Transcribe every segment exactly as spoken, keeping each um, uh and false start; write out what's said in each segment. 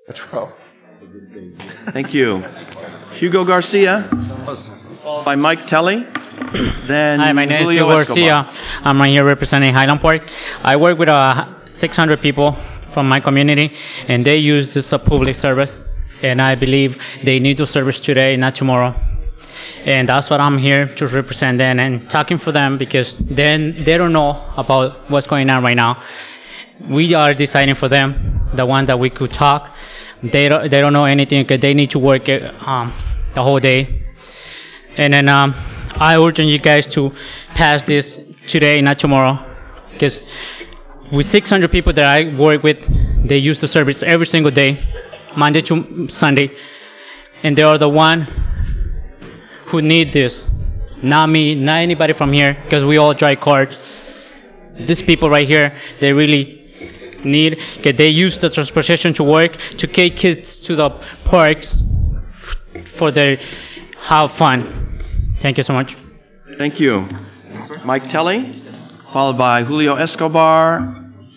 That's wrong. Thank you. Hugo Garcia, followed by Mike Telly. Then Hi, my name Julio is Hugo Escobar. Garcia. I'm right here representing Highland Park. I work with uh, six hundred people from my community, and they use this as a public service. And I believe they need to service today, not tomorrow. And that's what I'm here to represent them and talking for them, because then they don't know about what's going on right now. We are deciding for them, the one that we could talk. They don't, they don't know anything because they need to work um, the whole day. And then um, I urge you guys to pass this today, not tomorrow, because with six hundred people that I work with, they use the service every single day, Monday to Sunday, and they are the one who need this, not me, not anybody from here, because we all drive cars. These people right here, they really need, because they use the transportation to work, to take kids to the parks for their have fun. Thank you so much. Thank you. Mike Telly, followed by Julio Escobar.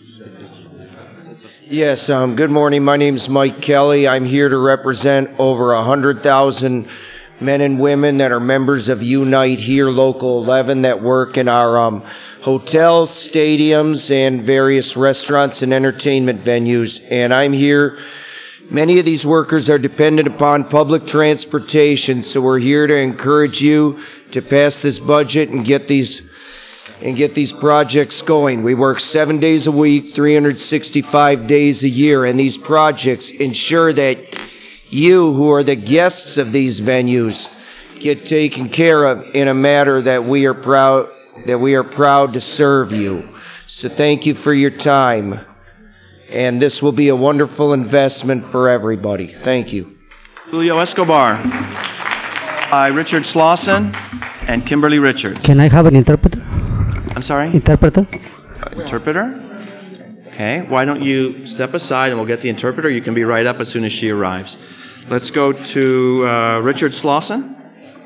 Yes, um, good morning. My name is Mike Kelly. I'm here to represent over one hundred thousand men and women that are members of Unite here, Local eleven, that work in our um, hotels, stadiums, and various restaurants and entertainment venues. And I'm here. Many of these workers are dependent upon public transportation, so we're here to encourage you to pass this budget and get these and get these projects going. We work seven days a week, three hundred sixty-five days a year, and these projects ensure that you, who are the guests of these venues, get taken care of in a manner that we are proud that we are proud to serve you. So thank you for your time. And this will be a wonderful investment for everybody. Thank you. Julio Escobar, by Richard Slauson and Kimberly Richards. Can I have an interpreter? I'm sorry? Interpreter? Uh, interpreter? Okay, why don't you step aside and we'll get the interpreter. You can be right up as soon as she arrives. Let's go to uh, Richard Slauson.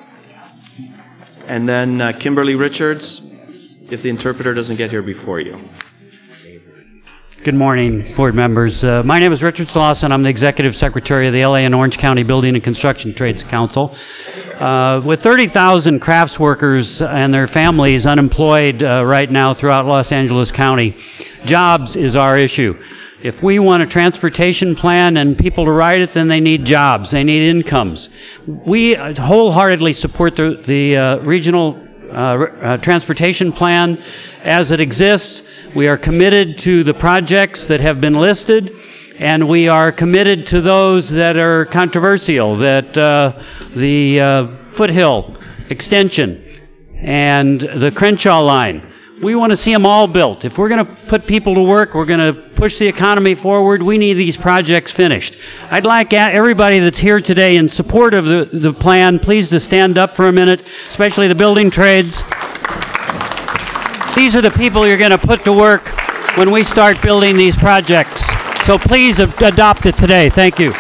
And then uh, Kimberly Richards, if the interpreter doesn't get here before you. Good morning, board members. Uh, my name is Richard Slauson. I'm the Executive Secretary of the L A and Orange County Building and Construction Trades Council. Uh, with thirty thousand crafts workers and their families unemployed uh, right now throughout Los Angeles County, jobs is our issue. If we want a transportation plan and people to ride it, then they need jobs. They need incomes. We wholeheartedly support the, the uh, regional uh, uh, transportation plan as it exists. We are committed to the projects that have been listed, and we are committed to those that are controversial, that uh, the uh, Foothill extension and the Crenshaw line. We want to see them all built. If we're going to put people to work, we're going to push the economy forward, we need these projects finished. I'd like everybody that's here today in support of the, the plan, please to stand up for a minute, especially the building trades. These are the people you're going to put to work when we start building these projects. So please ad- adopt it today. Thank you.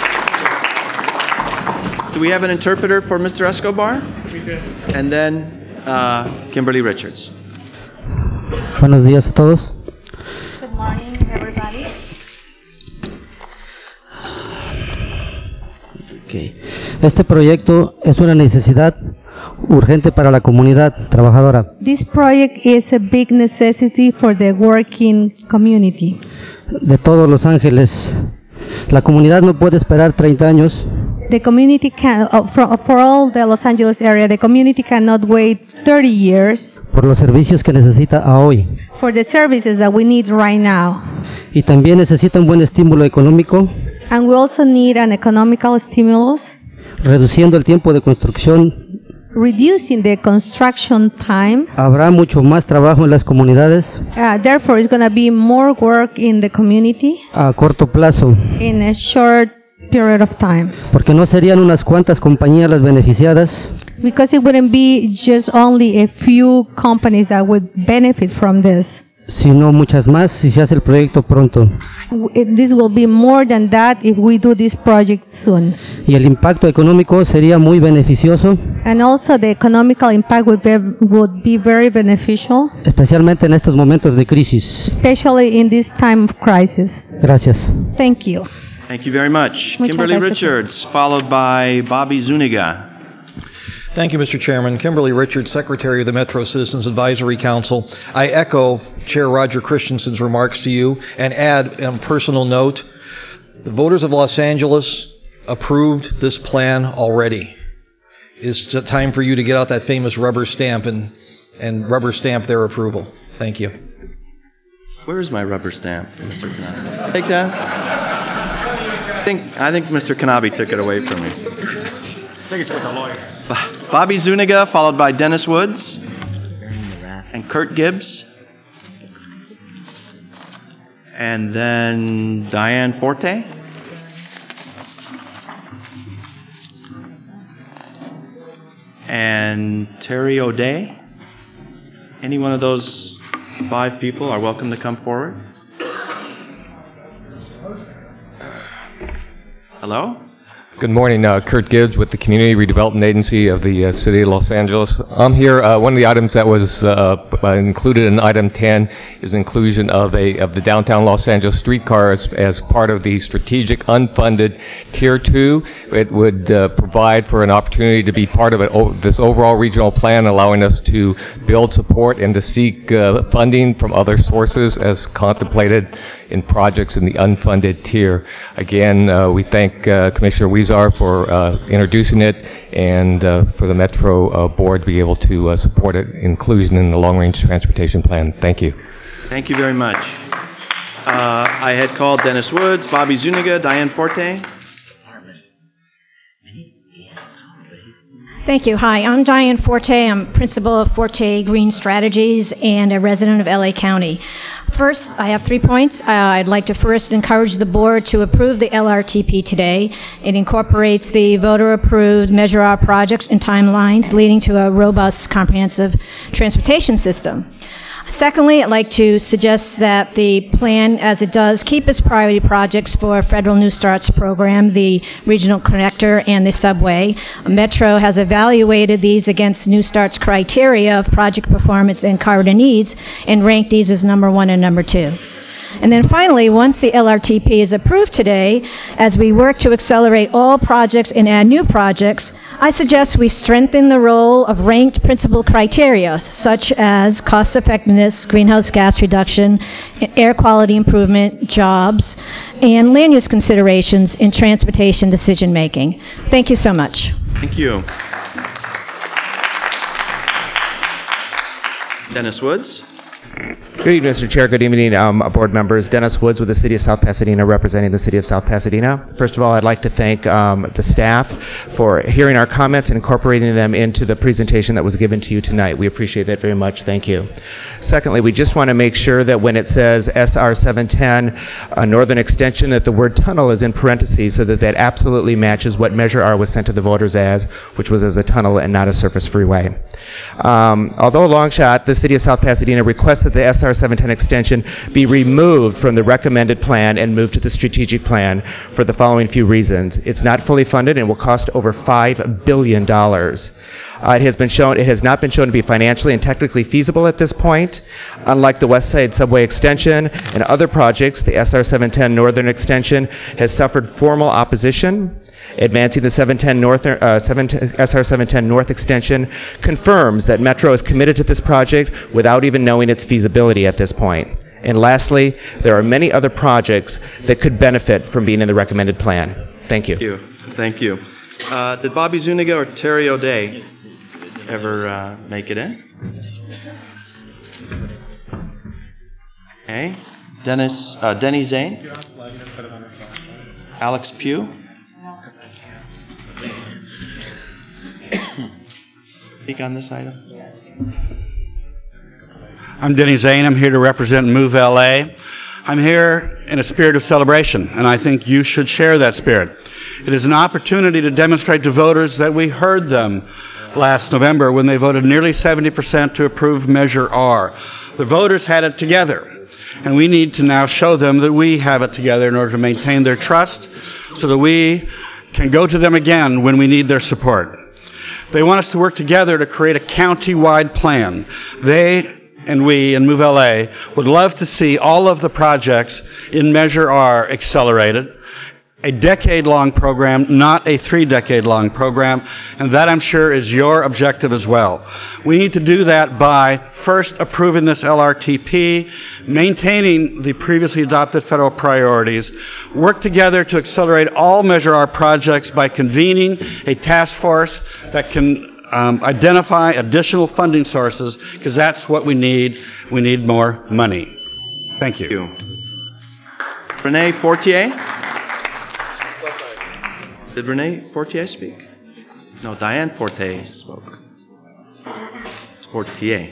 Do we have an interpreter for Mister Escobar? We do. And then uh, Kimberly Richards. Buenos días a todos. Good morning, everybody. Okay. Este proyecto es una necesidad urgente para la comunidad trabajadora. This project is a big necessity for the working community. De todos Los Ángeles. La comunidad no puede esperar treinta años. The community can, uh, for, for all the Los Angeles area, the community cannot wait thirty years por los servicios que necesita a hoy. For the services that we need right now. Y también necesita un buen estímulo económico. And we also need an economical stimulus. Reduciendo el tiempo de construcción. Reducing the construction time. Habrá mucho más trabajo en las comunidades. Uh, therefore, it's going to be more work in the community. A corto plazo. In a short period of time. Porque no serían unas cuantas compañías las beneficiadas. Because it wouldn't be just only a few companies that would benefit from this. Sino muchas más si se hace el proyecto pronto. This will be more than that if we do this project soon. Y el impacto económico sería muy beneficioso. And also the economical impact would be, would be very beneficial. Especialmente en estos momentos de crisis. Especially in this time of crisis. Gracias. Thank you. Thank you very much. Muchas Kimberly gracias. Richards, followed by Bobby Zuniga. Thank you, Mister Chairman. Kimberly Richards, Secretary of the Metro Citizens Advisory Council. I echo Chair Roger Christensen's remarks to you and add on a personal note, the voters of Los Angeles approved this plan already. It's time for you to get out that famous rubber stamp and, and rubber stamp their approval. Thank you. Where is my rubber stamp, Mister Kanabe? Take that? I think, I think Mister Kanabe took it away from me. I think it's with the lawyer. Bobby Zuniga, followed by Dennis Woods and Kurt Gibbs. And then Diane Forte. And Terry O'Day. Any one of those five people are welcome to come forward. Hello? Good morning, uh, Kurt Gibbs with the Community Redevelopment Agency of the uh, City of Los Angeles. I'm here. Uh, one of the items that was uh, included in item ten is inclusion of a of the downtown Los Angeles streetcar as, as part of the strategic unfunded Tier two. It would uh, provide for an opportunity to be part of it, o- this overall regional plan, allowing us to build support and to seek uh, funding from other sources as contemplated in projects in the unfunded tier. Again, uh, we thank uh, Commissioner Weezar for uh, introducing it and uh, for the Metro uh, Board to be able to uh, support it, inclusion in the long-range transportation plan. Thank you. Thank you very much. Uh, I had called Dennis Woods, Bobby Zuniga, Diane Forte. Thank you. Hi, I'm Diane Forte. I'm principal of Forte Green Strategies and a resident of L A County. First, I have three points. Uh, I'd like to first encourage the board to approve the L R T P today. It incorporates the voter-approved Measure R projects and timelines, leading to a robust, comprehensive transportation system. Secondly, I'd like to suggest that the plan, as it does, keep its priority projects for Federal New Starts program, the Regional Connector, and the subway. Metro has evaluated these against New Starts criteria of project performance and corridor needs and ranked these as number one and number two. And then finally, once the L R T P is approved today, as we work to accelerate all projects and add new projects, I suggest we strengthen the role of ranked principal criteria, such as cost effectiveness, greenhouse gas reduction, air quality improvement, jobs, and land use considerations in transportation decision making. Thank you so much. Thank you. Dennis Woods. Good evening, Mister Chair. Good evening, um, board members. Dennis Woods with the City of South Pasadena, representing the City of South Pasadena. First of all, I'd like to thank um, the staff for hearing our comments and incorporating them into the presentation that was given to you tonight. We appreciate that very much. Thank you. Secondly, we just want to make sure that when it says S R seven ten, uh, Northern Extension, that the word tunnel is in parentheses so that that absolutely matches what Measure R was sent to the voters as, which was as a tunnel and not a surface freeway. Um, although a long shot, the City of South Pasadena requests that the S R seven ten extension be removed from the recommended plan and moved to the strategic plan for the following few reasons. It's not fully funded and will cost over five billion dollars. Uh, it has been shown, it has not been shown to be financially and technically feasible at this point. Unlike the West Side Subway Extension and other projects, the S R seven ten Northern Extension has suffered formal opposition. Advancing the seven ten North, uh, S R seven ten North Extension confirms that Metro is committed to this project without even knowing its feasibility at this point. And lastly, there are many other projects that could benefit from being in the recommended plan. Thank you. Thank you. Thank you. Uh, did Bobby Zuniga or Terry O'Day ever uh, make it in? Okay. Dennis, uh, Denny Zane? Alex Pugh? Speak on this item. I'm Denny Zane. I'm here to represent Move L A. I'm here in a spirit of celebration, and I think you should share that spirit. It is an opportunity to demonstrate to voters that we heard them last November when they voted nearly seventy percent to approve Measure R. The voters had it together, and we need to now show them that we have it together in order to maintain their trust so that we can go to them again when we need their support. They want us to work together to create a county-wide plan. They and we in Move L A would love to see all of the projects in Measure R accelerated. a decade-long program, not a three-decade-long program, and that, I'm sure, is your objective as well. We need to do that by first approving this L R T P, maintaining the previously adopted federal priorities, work together to accelerate all Measure R projects by convening a task force that can um, identify additional funding sources, because that's what we need. We need more money. Thank you. Thank you. Renee Fortier? Did Renee Fortier speak? No, Diane Forte spoke. It's Fortier.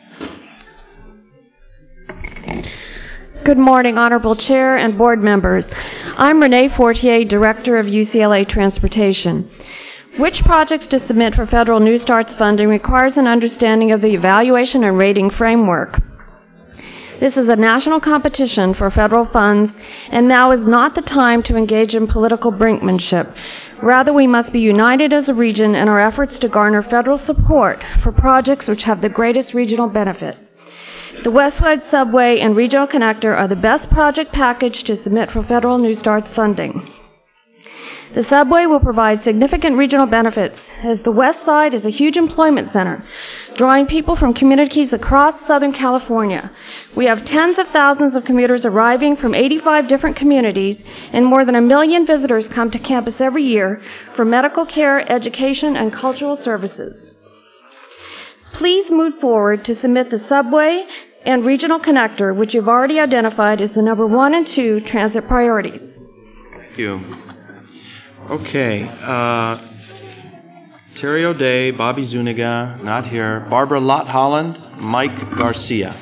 Good morning, Honorable Chair and board members. I'm Renee Fortier, Director of U C L A Transportation. Which projects to submit for federal New Starts funding requires an understanding of the evaluation and rating framework. This is a national competition for federal funds, and now is not the time to engage in political brinkmanship. Rather, we must be united as a region in our efforts to garner federal support for projects which have the greatest regional benefit. The Westside Subway and Regional Connector are the best project package to submit for federal New Starts funding. The subway will provide significant regional benefits, as the West Side is a huge employment center, drawing people from communities across Southern California. We have tens of thousands of commuters arriving from eighty-five different communities, and more than a million visitors come to campus every year for medical care, education, and cultural services. Please move forward to submit the subway and Regional Connector, which you've already identified as the number one and two transit priorities. Thank you. Okay, uh, Terry O'Day, Bobby Zuniga, not here. Barbara Lott Holland, Mike Garcia.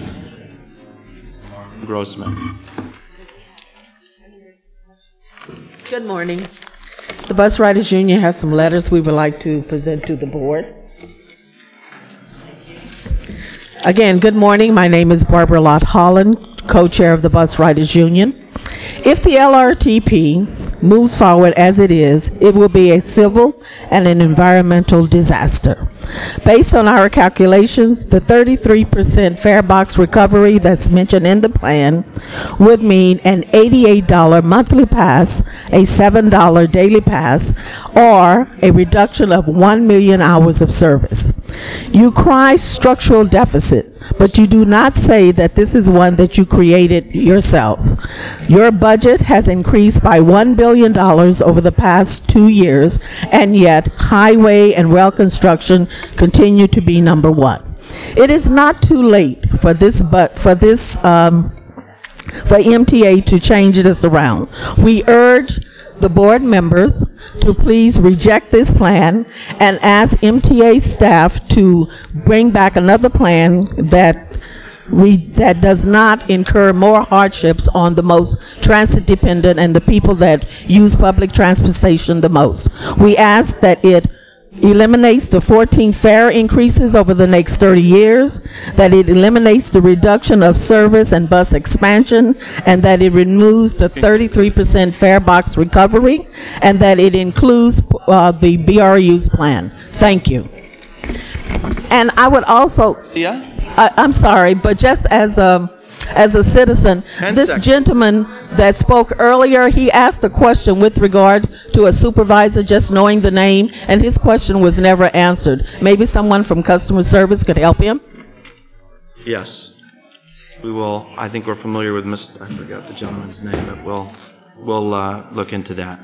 Grossman. Good morning. The Bus Riders Union has some letters we would like to present to the board. Again, good morning. My name is Barbara Lott Holland, co-chair of the Bus Riders Union. If the L R T P moves forward as it is, it will be a civil and an environmental disaster. Based on our calculations, the thirty-three percent fare box recovery that's mentioned in the plan would mean an eighty-eight dollars monthly pass, a seven dollars daily pass, or a reduction of one million hours of service. You cry structural deficit, but you do not say that this is one that you created yourself. Your budget has increased by one billion dollars over the past two years, and yet highway and rail construction continue to be number one. It is not too late for this, but for this, um, for M T A to change this around. We urge the board members to please reject this plan and ask M T A staff to bring back another plan that we, that does not incur more hardships on the most transit dependent and the people that use public transportation the most. We ask that it eliminates the fourteen fare increases over the next thirty years, that it eliminates the reduction of service and bus expansion, and that it removes the thirty-three percent fare box recovery, and that it includes uh, the B R U's plan. Thank you. And I would also, yeah? I, I'm sorry, but just as a As a citizen, this seconds. gentleman that spoke earlier, he asked a question with regard to a supervisor just knowing the name, and his question was never answered. Maybe someone from customer service could help him? Yes. We will, I think we're familiar with Mister I forgot the gentleman's name, but we'll, we'll uh, look into that.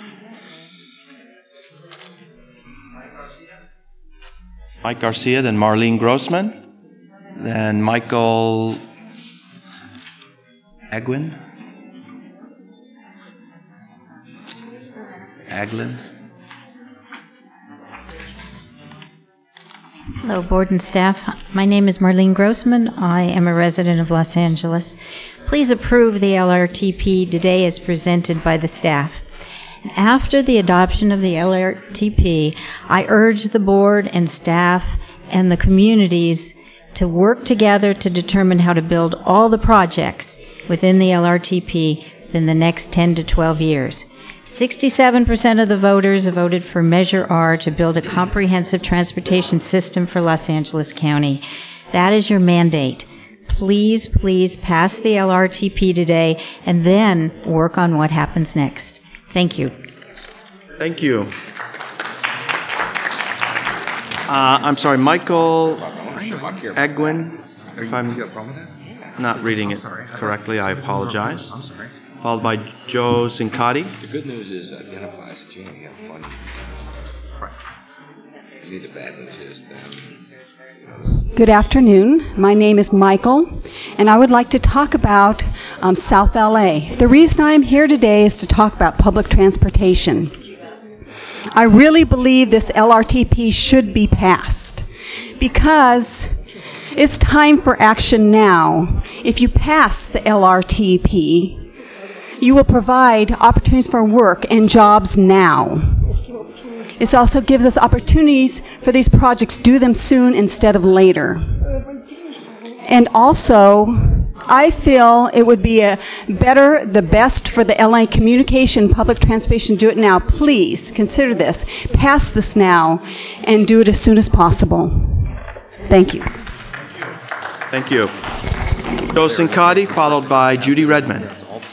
Mike Garcia, then Marlene Grossman, then Michael Agwin? Aglin? Hello, board and staff. My name is Marlene Grossman. I am a resident of Los Angeles. Please approve the L R T P today as presented by the staff. After the adoption of the L R T P, I urge the board and staff and the communities to work together to determine how to build all the projects within the L R T P within the next ten to twelve years. sixty-seven percent of the voters voted for Measure R to build a comprehensive transportation system for Los Angeles County. That is your mandate. Please, please pass the L R T P today and then work on what happens next. Thank you. Thank you. Uh, I'm sorry, Michael Egwin, if I'm not reading it correctly, I apologize. Followed by Joe Sincotti. The good news is it identifies that you only have one. Right. The bad news is that. Good afternoon. My name is Michael, and I would like to talk about um, South L A. The reason I'm here today is to talk about public transportation. I really believe this L R T P should be passed because it's time for action now. If you pass the L R T P, you will provide opportunities for work and jobs now. It also gives us opportunities for these projects to do them soon instead of later. And also, I feel it would be a better, the best for the L A communication, public transportation, do it now. Please consider this. Pass this now and do it as soon as possible. Thank you. Thank you. Joe Sincotti, followed by Judy Redmond.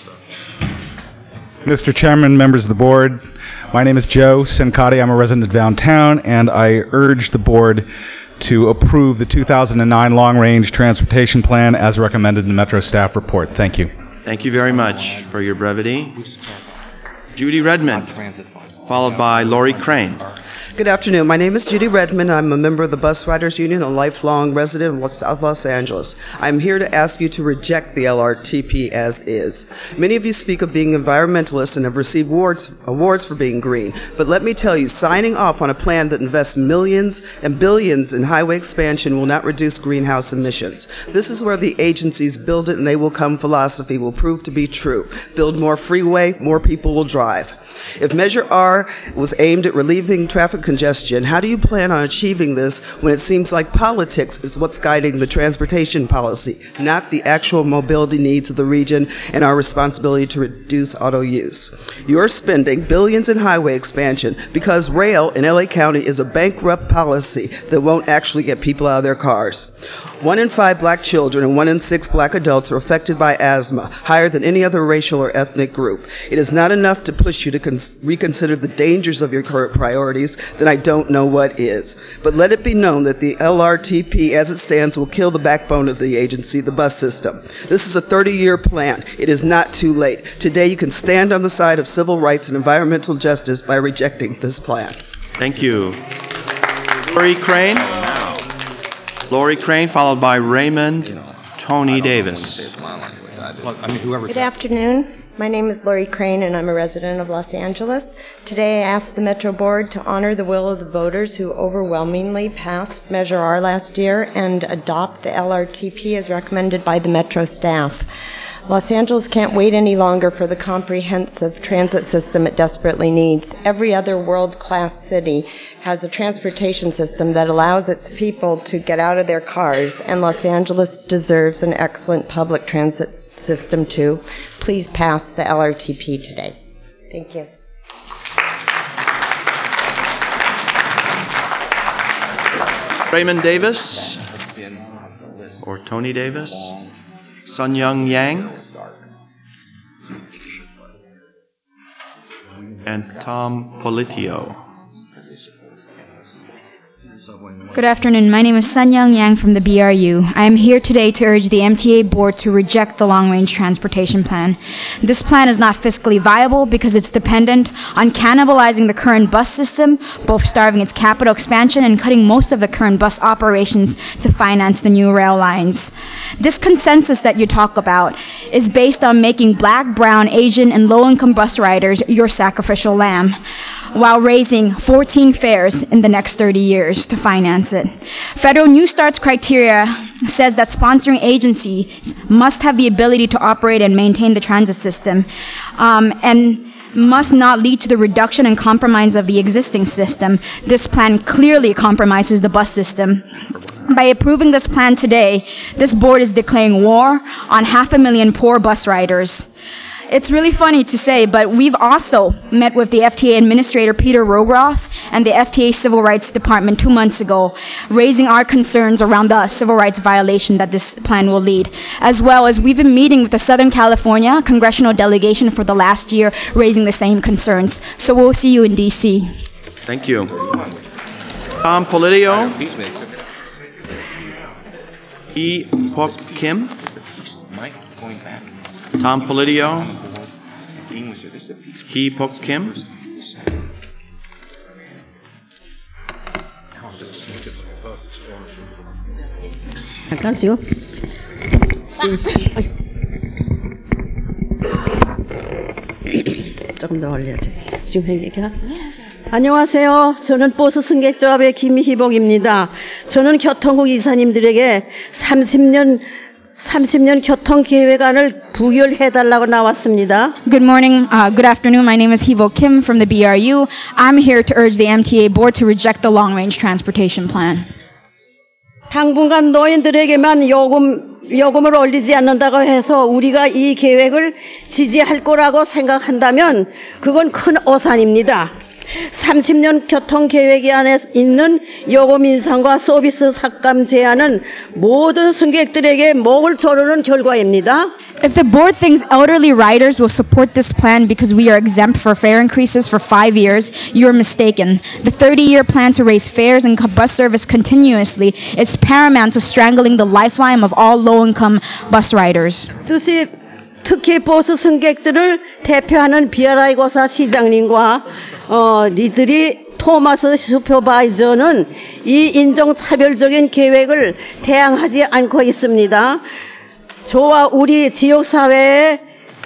Mister Chairman, members of the board, my name is Joe Sincotti. I'm a resident of downtown, and I urge the board to approve the two thousand nine Long-Range Transportation Plan as recommended in the Metro staff report. Thank you. Thank you very much for your brevity. Judy Redmond, followed by Lori Crane. Good afternoon. My name is Judy Redmond. I'm a member of the Bus Riders Union, a lifelong resident of South Los Angeles. I'm here to ask you to reject the L R T P as is. Many of you speak of being environmentalists and have received awards, awards for being green. But let me tell you, signing off on a plan that invests millions and billions in highway expansion will not reduce greenhouse emissions. This is where the agencies build it and they will come philosophy will prove to be true. Build more freeway, more people will drive. If Measure R was aimed at relieving traffic congestion, how do you plan on achieving this when it seems like politics is what's guiding the transportation policy, not the actual mobility needs of the region and our responsibility to reduce auto use? You're spending billions in highway expansion because rail in L A County is a bankrupt policy that won't actually get people out of their cars. One in five black children and one in six black adults are affected by asthma, higher than any other racial or ethnic group. It is not enough to push you to con- reconsider the dangers of your current priorities, then I don't know what is. But let it be known that the L R T P as it stands will kill the backbone of the agency, the bus system. This is a thirty-year plan. It is not too late. Today you can stand on the side of civil rights and environmental justice by rejecting this plan. Thank you. Lori Crane. Lori Crane, followed by Raymond Tony Davis. Good afternoon. My name is Lori Crane, and I'm a resident of Los Angeles. Today I ask the Metro Board to honor the will of the voters who overwhelmingly passed Measure R last year and adopt the L R T P as recommended by the Metro staff. Los Angeles can't wait any longer for the comprehensive transit system it desperately needs. Every other world-class city has a transportation system that allows its people to get out of their cars, and Los Angeles deserves an excellent public transit system too. Please pass the L R T P today. Thank you. Raymond Davis, or Tony Davis. Sun Young Yang, and Tom Politio. Good afternoon. My name is Sun Young Yang from the B R U. I am here today to urge the M T A board to reject the long-range transportation plan. This plan is not fiscally viable because it's dependent on cannibalizing the current bus system, both starving its capital expansion and cutting most of the current bus operations to finance the new rail lines. This consensus that you talk about is based on making black, brown, Asian, and low-income bus riders your sacrificial lamb, while raising fourteen fares in the next thirty years to finance it. Federal New Start's criteria says that sponsoring agencies must have the ability to operate and maintain the transit system, um, and must not lead to the reduction and compromise of the existing system. This plan clearly compromises the bus system. By approving this plan today, this board is declaring war on half a million poor bus riders. It's really funny to say, but we've also met with the F T A Administrator Peter Rogroff and the F T A Civil Rights Department two months ago, raising our concerns around the civil rights violation that this plan will lead, as well as we've been meeting with the Southern California Congressional Delegation for the last year, raising the same concerns. So we'll see you in D C. Thank you. Tom Polidio. Hee Pok Kim. Tom Polidio. Hee Pok Kim. 잠깐요. 조금 더 올려야 돼. 지금 회의가. 안녕하세요. 저는 버스 승객조합의 김희복입니다. 저는 교통국 이사님들에게 삼십 년 삼십 년 교통 계획안을 부결해 달라고 나왔습니다. Good morning, uh, good afternoon. My name is Heebo Kim from the B R U. I'm here to urge the M T A board to reject the long-range transportation plan. 당분간 노인들에게만 요금 요금을 올리지 않는다고 해서 우리가 이 계획을 지지할 거라고 생각한다면 그건 큰 오산입니다. 삼십 년 교통계획 안에 있는 요금 인상과 서비스 삭감 제한은 모든 승객들에게 목을 조르는 결과입니다. If the board thinks elderly riders will support this plan because we are exempt for fare increases for five years, you are mistaken. The thirty-year plan to raise fares and bus service continuously is paramount to strangling the lifeline of all low-income bus riders. 특히, 특히 버스 승객들을 대표하는 비아라이 고사 시장님과 어, 리들이 토마스 슈퍼바이저는 이 인종차별적인 계획을 대항하지 않고 있습니다. 저와 우리 지역사회에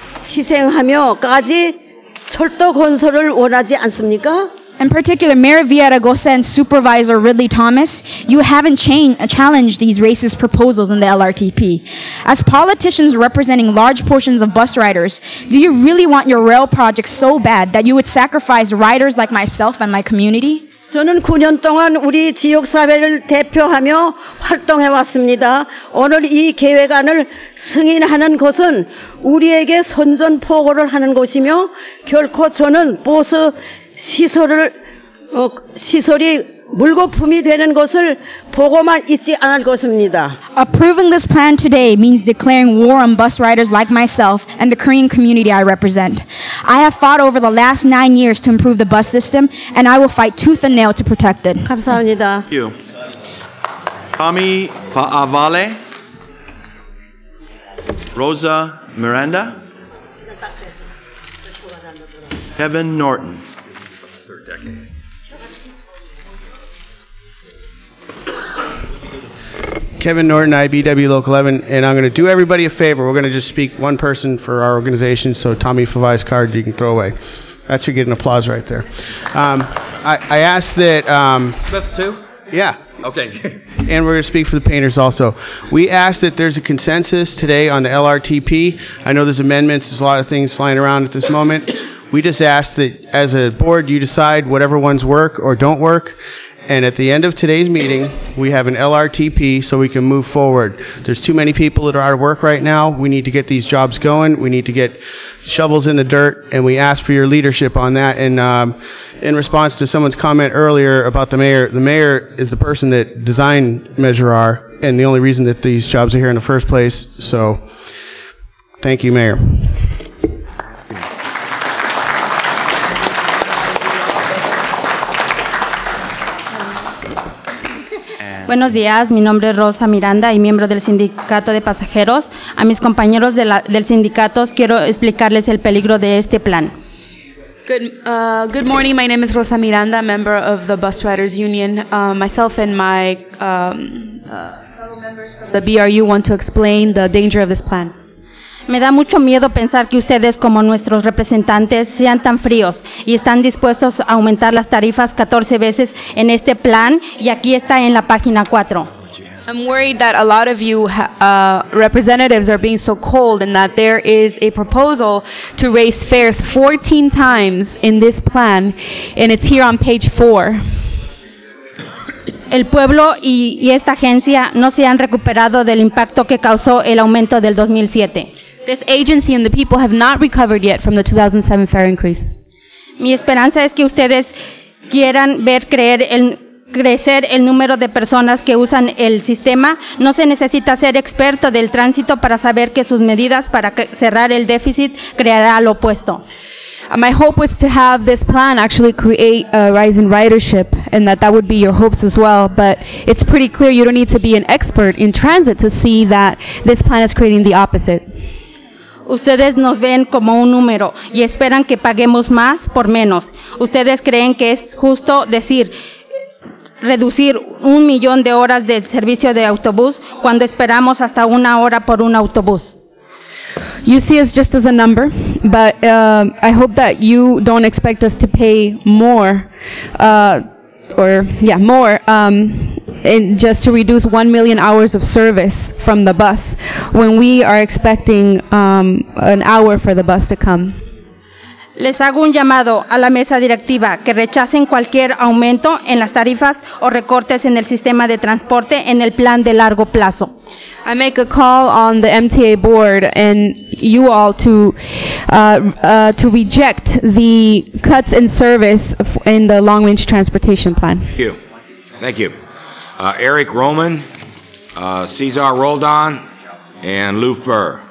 희생하며까지 철도 건설을 원하지 않습니까? In particular, Mayor Villaraigosa and Supervisor Ridley Thomas, you haven't cha- challenged these racist proposals in the L R T P. As politicians representing large portions of bus riders, do you really want your rail project so bad that you would sacrifice riders like myself and my community? 저는 구 년 동안 우리 지역사회를 대표하며 활동해왔습니다. 오늘 이 계획안을 승인하는 것은 우리에게 선전포고를 하는 것이며 결코 저는 버스 시설을 어, 시설이 물거품이 되는 것을 보고만 있지 않을 것입니다. Approving this plan today means declaring war on bus riders like myself and the Korean community I represent. I have fought over the last nine years to improve the bus system, and I will fight tooth and nail to protect it. 감사합니다. Thank you. Tommy Paavale. Rosa Miranda. Kevin Norton. Third decade. Kevin Norton, I B W Local eleven, and I'm going to do everybody a favor. We're going to just speak one person for our organization, so Tommy Favai's card you can throw away. That should get an applause right there. Um, I, I asked that... Um, Smith, too? Yeah. Okay. And we're going to speak for the painters also. We asked that there's a consensus today on the L R T P. I know there's amendments, there's a lot of things flying around at this moment. We just ask that as a board you decide whatever ones work or don't work. And at the end of today's meeting, we have an L R T P so we can move forward. There's too many people that are out of work right now. We need to get these jobs going. We need to get shovels in the dirt, and we ask for your leadership on that. And um, in response to someone's comment earlier about the mayor, the mayor is the person that designed Measure R, and the only reason that these jobs are here in the first place. So thank you, Mayor. Buenos días, mi nombre es Rosa Miranda y miembro del sindicato de pasajeros. A mis compañeros de la, del sindicato quiero explicarles el peligro de este plan. Good, uh, good morning, my name is Rosa Miranda, member of the Bus Riders Union. Uh, myself and my um, uh, fellow members from the B R U want to explain the danger of this plan. Me da mucho miedo pensar que ustedes, como nuestros representantes, sean tan fríos y están dispuestos a aumentar las tarifas catorce veces en este plan, y aquí está en la página cuatro. I'm worried that a lot of you uh, representatives are being so cold, and that there is a proposal to raise fares fourteen times in this plan, and it's here on page four. El pueblo y, y esta agencia no se han recuperado del impacto que causó el aumento del dos mil siete. This agency and the people have not recovered yet from the two thousand seven fare increase. Mi esperanza es que ustedes quieran ver creer el, crecer el número de personas que usan el sistema. No se necesita ser experto del tránsito para saber que sus medidas para cerrar el déficit creará lo opuesto. My hope was to have this plan actually create a rise in ridership, and that that would be your hopes as well. But it's pretty clear you don't need to be an expert in transit to see that this plan is creating the opposite. Ustedes nos ven como un número y esperan que paguemos más por menos. Ustedes creen que es justo decir reducir un millón de horas del servicio de autobús cuando esperamos hasta una hora por un autobús. You see us just as a number, but uh, I hope that you don't expect us to pay more, uh, or yeah, more, um, in just to reduce one million hours of service from the bus, when we are expecting um, an hour for the bus to come. Les hago un llamado a la mesa directiva que rechacen cualquier aumento en las tarifas o recortes en el sistema de transporte en el plan de largo plazo. I make a call on the M T A board and you all to uh, uh, to reject the cuts in service in the long-range transportation plan. Thank you. Thank you. Uh, Eric Roman, uh, Cesar Roldan, and Lou Furr.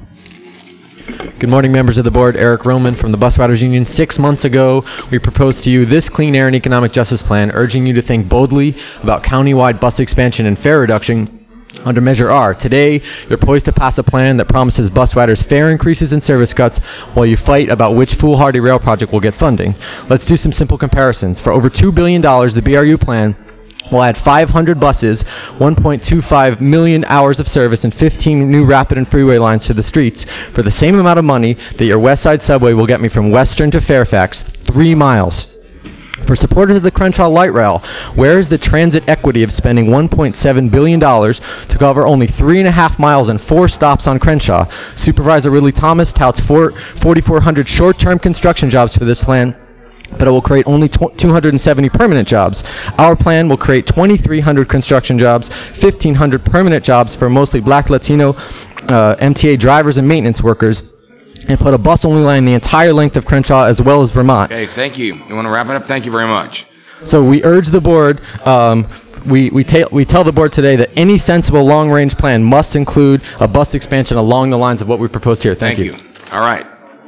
Good morning, members of the board. Eric Roman from the Bus Riders Union. Six months ago, we proposed to you this Clean Air and Economic Justice Plan, urging you to think boldly about countywide bus expansion and fare reduction under Measure R. Today, you're poised to pass a plan that promises bus riders fare increases and service cuts while you fight about which foolhardy rail project will get funding. Let's do some simple comparisons. For over two billion dollars, the B R U plan will add five hundred buses, one point two five million hours of service, and fifteen new rapid and freeway lines to the streets for the same amount of money that your West Side subway will get me from Western to Fairfax, three miles. For supporters of the Crenshaw Light Rail, where is the transit equity of spending one point seven billion dollars to cover only three and a half miles and four stops on Crenshaw? Supervisor Ridley Thomas touts forty-four hundred short-term construction jobs for this plan, but it will create only two hundred seventy permanent jobs. Our plan will create twenty-three hundred construction jobs, fifteen hundred permanent jobs for mostly black Latino uh, M T A drivers and maintenance workers, and put a bus-only line the entire length of Crenshaw as well as Vermont. Okay, thank you. You want to wrap it up? Thank you very much. So we urge the board, um, we, we, ta- we tell the board today that any sensible long-range plan must include a bus expansion along the lines of what we proposed here. Thank, thank you. you. All right.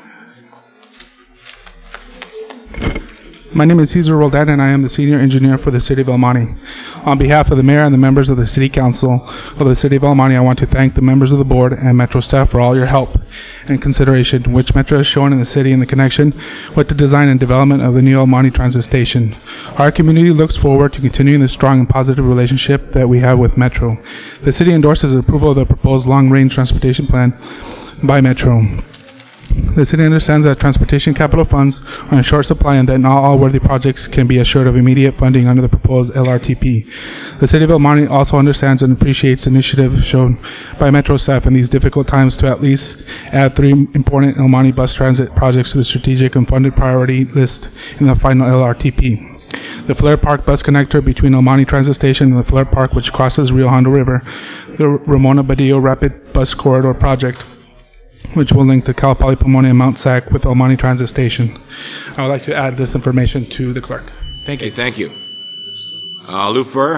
My name is Cesar Roldan, and I am the senior engineer for the City of El Monte. On behalf of the mayor and the members of the City Council of the City of El Monte, I want to thank the members of the board and Metro staff for all your help and consideration, which Metro has shown in the city in the connection with the design and development of the new El Monte Transit Station. Our community looks forward to continuing the strong and positive relationship that we have with Metro. The city endorses the approval of the proposed long-range transportation plan by Metro. The city understands that transportation capital funds are in short supply and that not all worthy projects can be assured of immediate funding under the proposed L R T P. The city of El Monte also understands and appreciates the initiative shown by Metro staff in these difficult times to at least add three important El Monte bus transit projects to the strategic and funded priority list in the final L R T P. The Flare Park bus connector between El Monte Transit Station and the Flare Park, which crosses Rio Hondo River, the Ramona Badillo Rapid Bus Corridor Project, which will link the Cal Poly Pomona and Mount Sac with El Monte Transit Station. I would like to add this information to the clerk. Thank you. Okay, thank you. Uh, Lou Fur?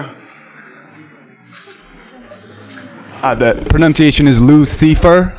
Uh, the pronunciation is Lucifer.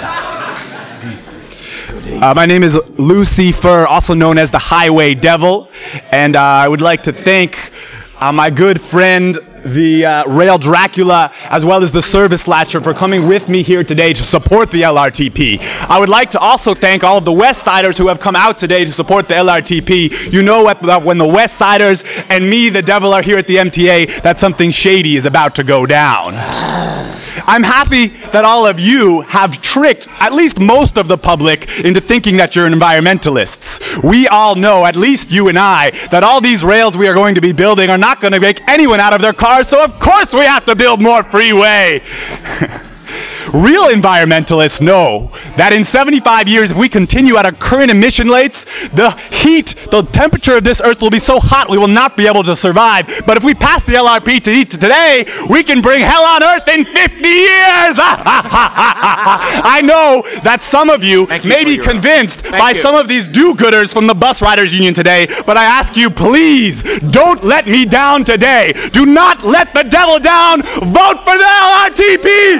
Uh, my name is Lucifer, also known as the Highway Devil, and uh, I would like to thank uh, my good friend, the uh, Rail Dracula, as well as the Service Latcher, for coming with me here today to support the L R T P. I would like to also thank all of the West Siders who have come out today to support the L R T P. You know what, when the West Siders and me, the devil, are here at the M T A, that something shady is about to go down. I'm happy that all of you have tricked at least most of the public into thinking that you're environmentalists. We all know, at least you and I, that all these rails we are going to be building are not going to make anyone out of their cars, so of course we have to build more freeway. Real environmentalists know that in seventy-five years, if we continue at our current emission rates, the heat, the temperature of this earth will be so hot we will not be able to survive. But if we pass the L R T P today, we can bring hell on earth in fifty years. I know that some of you, you may be convinced by you. some of these do-gooders from the Bus Riders Union today, but I ask you, please, don't let me down today. Do not let the devil down. Vote for the L R T P.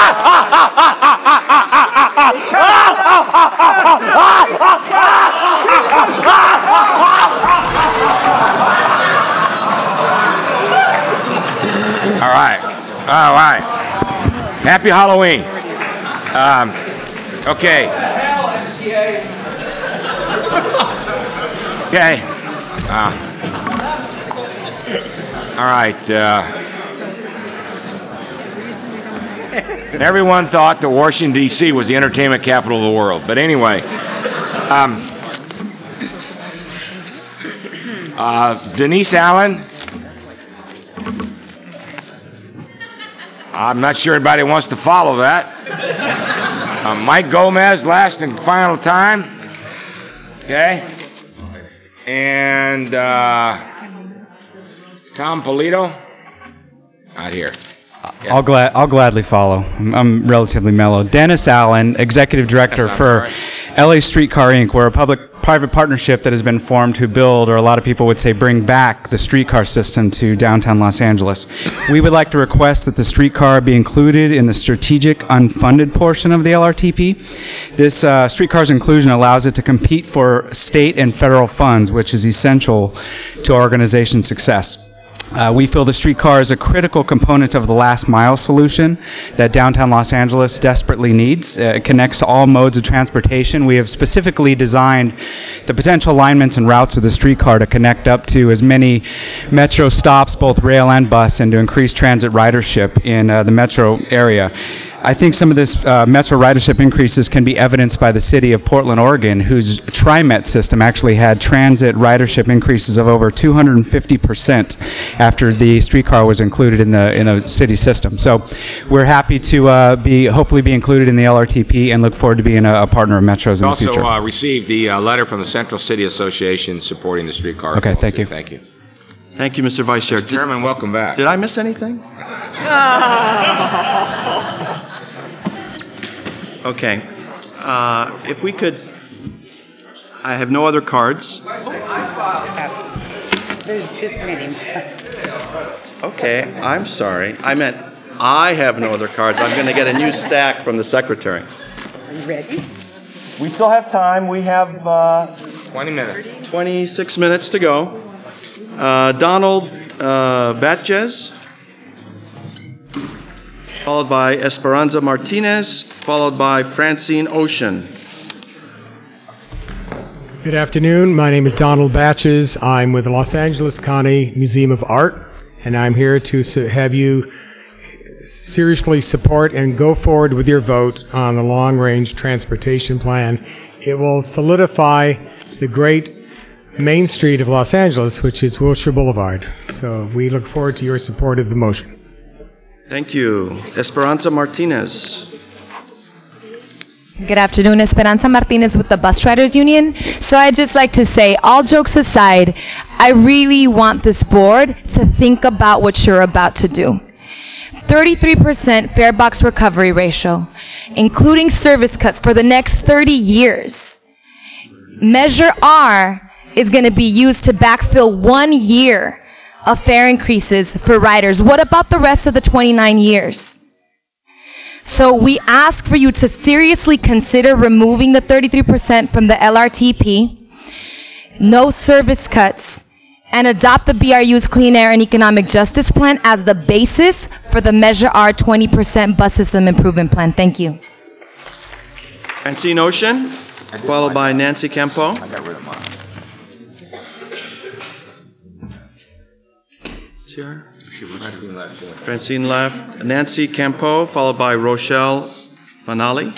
All right. All right. Happy Halloween. Um, okay. Okay. Uh, all right. Uh, everyone thought that Washington, D C was the entertainment capital of the world. But anyway, um, uh, Denise Allen. I'm not sure anybody wants to follow that. Uh, Mike Gomez, last and final time. Okay. And uh, Tom Polito. Not here. Yeah. I'll glad I'll gladly follow. I'm, I'm relatively mellow. Dennis Allen, executive director for right. L A Streetcar Incorporated. We're a public-private partnership that has been formed to build, or a lot of people would say, bring back the streetcar system to downtown Los Angeles. We would like to request that the streetcar be included in the strategic unfunded portion of the L R T P. This uh, streetcar's inclusion allows it to compete for state and federal funds, which is essential to our organization's success. Uh, we feel the streetcar is a critical component of the last mile solution that downtown Los Angeles desperately needs. Uh, it connects to all modes of transportation. We have specifically designed the potential alignments and routes of the streetcar to connect up to as many metro stops, both rail and bus, and to increase transit ridership in uh, the metro area. I think some of this uh, metro ridership increases can be evidenced by the city of Portland, Oregon, whose TriMet system actually had transit ridership increases of over two hundred fifty percent after the streetcar was included in the in a city system. So we're happy to uh, be hopefully be included in the L R T P and look forward to being a, a partner of Metros in the future. Also uh, received the uh, letter from the Central City Association supporting the streetcar. Okay, thank you. Thank you. Thank you, Mister Vice Chair. Mister Chairman, welcome back. Did I miss anything? Okay. Uh, if we could, I have no other cards. There's this many. Okay, I'm sorry. I meant I have no other cards. I'm going to get a new stack from the secretary. Are you ready? We still have time. We have uh, twenty minutes. twenty-six minutes to go. Uh, Donald uh, Batjes, followed by Esperanza Martinez, followed by Francine Ocean. Good afternoon. My name is Donald Batches. I'm with the Los Angeles County Museum of Art, and I'm here to have you seriously support and go forward with your vote on the long-range transportation plan. It will solidify the great Main Street of Los Angeles, which is Wilshire Boulevard. So we look forward to your support of the motion. Thank you. Esperanza Martinez. Good afternoon, Esperanza Martinez with the Bus Riders Union. So I'd just like to say, all jokes aside, I really want this board to think about what you're about to do. thirty-three percent fare box recovery ratio, including service cuts for the next thirty years. Measure R is going to be used to backfill one year of fare increases for riders. What about the rest of the twenty-nine years? So we ask for you to seriously consider removing the thirty-three percent from the L R T P, no service cuts, and adopt the B R U's Clean Air and Economic Justice Plan as the basis for the Measure R twenty percent bus system improvement plan. Thank you. Francine Ocean, followed by Nancy Campo. I got rid of mine. Here. Francine left. Francine left. Nancy Campo, followed by Rochelle Fanali.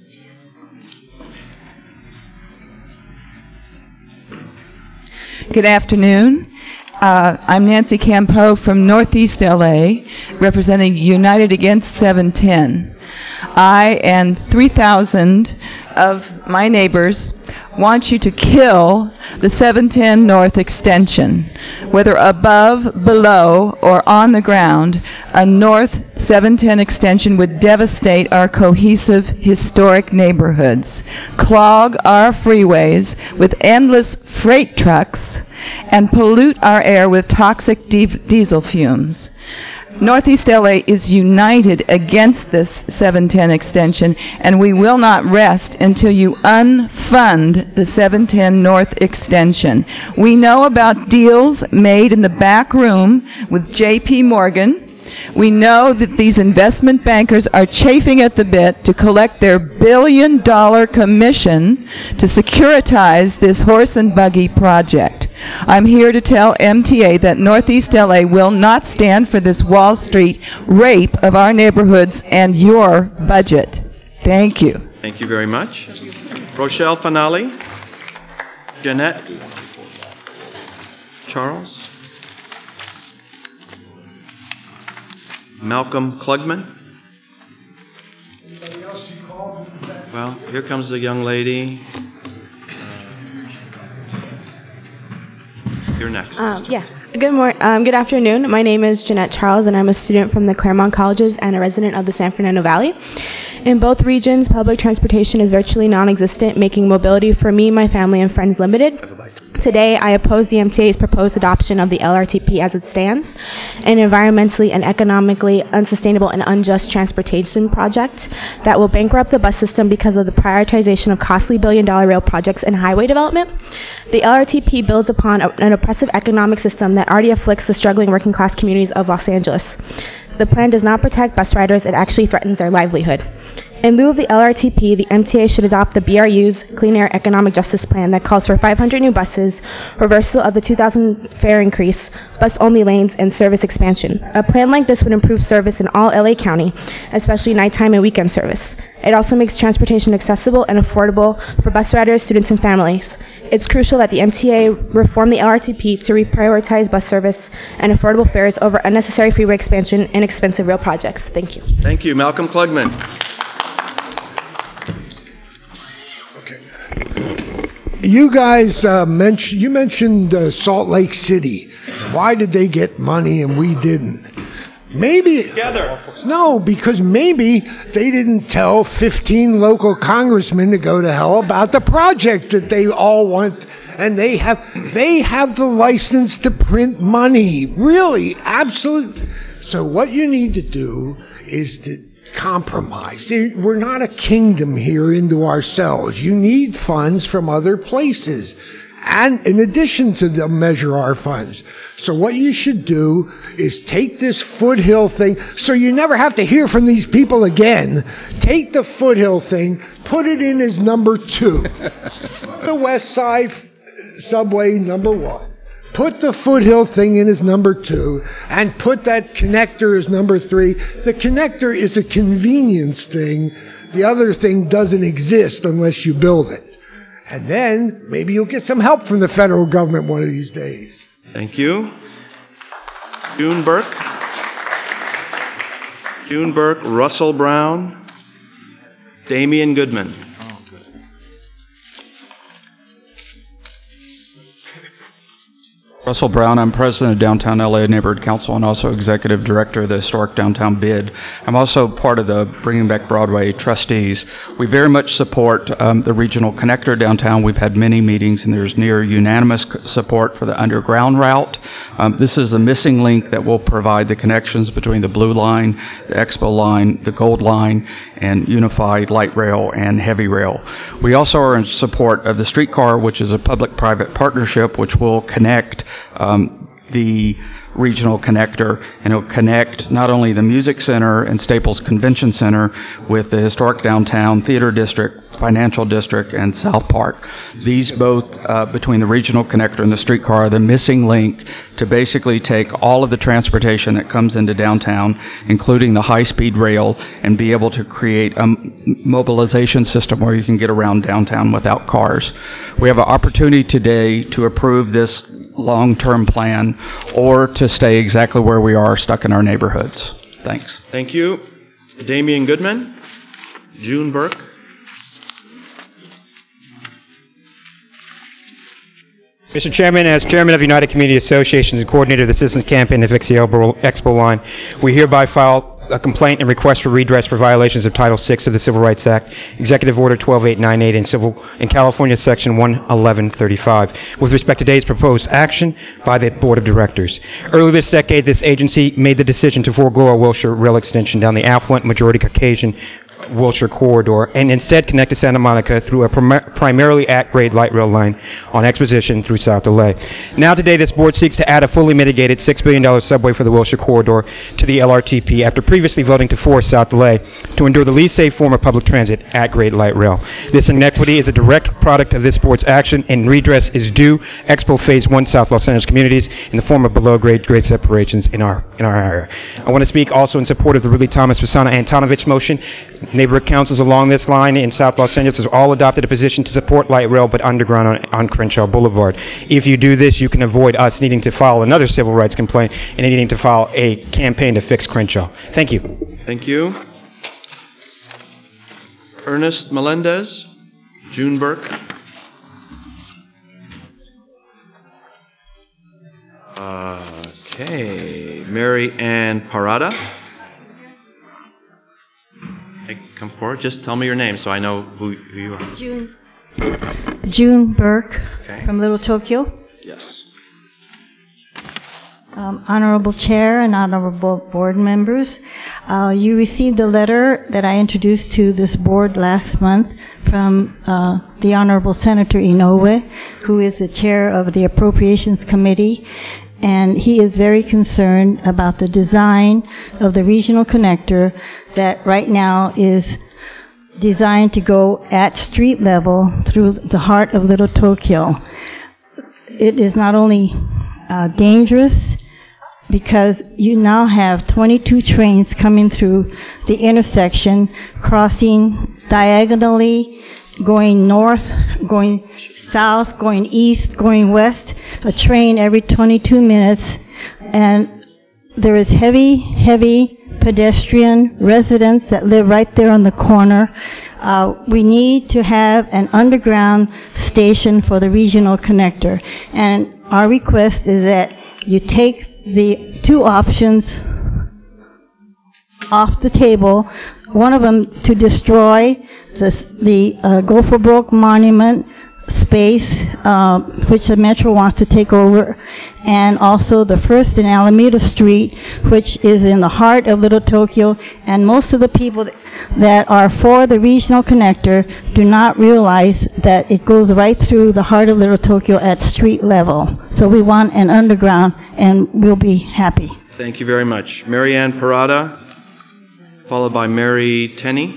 Good afternoon. Uh, I'm Nancy Campo from Northeast L A, representing United Against seven ten. I and three thousand of my neighbors want you to kill the seven ten North extension. Whether above, below, or on the ground, a North seven ten extension would devastate our cohesive historic neighborhoods, clog our freeways with endless freight trucks, and pollute our air with toxic di- diesel fumes. Northeast L A is united against this seven ten extension, and we will not rest until you unfund the seven ten North extension. We know about deals made in the back room with J P Morgan. We know that these investment bankers are chafing at the bit to collect their billion-dollar commission to securitize this horse and buggy project. I'm here to tell M T A that Northeast L A will not stand for this Wall Street rape of our neighborhoods and your budget. Thank you. Thank you very much. Rochelle Finale. Jeanette. Charles. Malcolm Klugman. Well, here comes the young lady. You're next. Um, yeah. Good morning. Um, good afternoon. My name is Jeanette Charles, and I'm a student from the Claremont Colleges and a resident of the San Fernando Valley. In both regions, public transportation is virtually non-existent, making mobility for me, my family, and friends limited. Today, I oppose the M T A's proposed adoption of the L R T P as it stands, an environmentally and economically unsustainable and unjust transportation project that will bankrupt the bus system because of the prioritization of costly billion-dollar rail projects and highway development. The L R T P builds upon a, an oppressive economic system that already afflicts the struggling working-class communities of Los Angeles. The plan does not protect bus riders, it actually threatens their livelihood. In lieu of the L R T P, the M T A should adopt the B R U's Clean Air Economic Justice Plan that calls for five hundred new buses, reversal of the two thousand fare increase, bus-only lanes, and service expansion. A plan like this would improve service in all L A County, especially nighttime and weekend service. It also makes transportation accessible and affordable for bus riders, students, and families. It's crucial that the M T A reform the L R T P to reprioritize bus service and affordable fares over unnecessary freeway expansion and expensive rail projects. Thank you. Thank you. Malcolm Klugman. You guys uh, mentioned you mentioned uh, Salt Lake City. Why did they get money and we didn't? Maybe together. No, because maybe they didn't tell fifteen local congressmen to go to hell about the project that they all want, and they have they have the license to print money. Really, absolutely. So what you need to do is to compromise. We're not a kingdom here into ourselves. You need funds from other places, and in addition to the Measure Our funds. So what you should do is take this Foothill thing, so you never have to hear from these people again. Take the Foothill thing, put it in as number two. The West Side Subway, number one. Put the Foothill thing in as number two, and put that connector as number three. The connector is a convenience thing. The other thing doesn't exist unless you build it. And then maybe you'll get some help from the federal government one of these days. Thank you. June Burke. June Burke, Russell Brown, Damian Goodman. Russell Brown, I'm president of Downtown L A Neighborhood Council and also executive director of the Historic Downtown Bid. I'm also part of the Bringing Back Broadway trustees. We very much support um, the regional connector downtown. We've had many meetings and there's near unanimous support for the underground route. Um, this is the missing link that will provide the connections between the Blue Line, the Expo Line, the Gold Line, and Unified Light Rail and Heavy Rail. We also are in support of the streetcar, which is a public-private partnership which will connect Um, the regional connector, and it'll connect not only the Music Center and Staples Convention Center with the historic downtown theater district, financial district, and South Park. These both, uh, between the regional connector and the streetcar, are the missing link to basically take all of the transportation that comes into downtown, including the high-speed rail, and be able to create a mobilization system where you can get around downtown without cars. We have an opportunity today to approve this long-term plan or to stay exactly where we are, stuck in our neighborhoods. Thanks. Thank you. Damian Goodman. June Burke. Mister Chairman, as Chairman of United Community Associations and Coordinator of the Citizens Campaign to Fix the Expo Line, we hereby file a complaint and request for redress for violations of Title six of the Civil Rights Act, Executive Order twelve eight ninety-eight, and Civil in California Section one eleven thirty-five, with respect to today's proposed action by the Board of Directors. Earlier this decade, this agency made the decision to forego a Wilshire rail extension down the affluent majority Caucasian Wilshire corridor and instead connect to Santa Monica through a prim- primarily at-grade light rail line on Exposition through South L A. Now today, this board seeks to add a fully mitigated six billion dollars subway for the Wilshire corridor to the L R T P after previously voting to force South L A to endure the least safe form of public transit, at-grade light rail. This inequity is a direct product of this board's action, and redress is due Expo Phase one South Los Angeles communities in the form of below-grade grade separations in our in our area. I want to speak also in support of the Ridley Thomas Fasana Antonovich motion. Neighborhood councils along this line in South Los Angeles have all adopted a position to support light rail but underground on, on Crenshaw Boulevard. If you do this, you can avoid us needing to file another civil rights complaint and needing to file a campaign to fix Crenshaw. Thank you. Thank you. Ernest Melendez, June Burke. Okay. Mary Ann Parada. Hey, come forward. Just tell me your name so I know who, who you are. June. June Burke Okay. from Little Tokyo. Yes. Um, honorable Chair and honorable board members, uh, you received a letter that I introduced to this board last month from uh, the Honorable Senator Inoue, who is the chair of the Appropriations Committee, and he is very concerned about the design of the regional connector that right now is designed to go at street level through the heart of Little Tokyo. It is not only uh, dangerous, because you now have twenty-two trains coming through the intersection, crossing diagonally, going north, going south, going east, going west, a train every twenty-two minutes, and there is heavy, heavy pedestrian residents that live right there on the corner. Uh, we need to have an underground station for the regional connector, and our request is that you take the two options off the table. One of them to destroy the, the uh, Gopher Brook Monument space, uh, which the Metro wants to take over, and also the first in Alameda Street, which is in the heart of Little Tokyo, and most of the people that are for the regional connector do not realize that it goes right through the heart of Little Tokyo at street level. So we want an underground, and we'll be happy. Thank you very much. Mary Ann Parada, followed by Mary Tenney.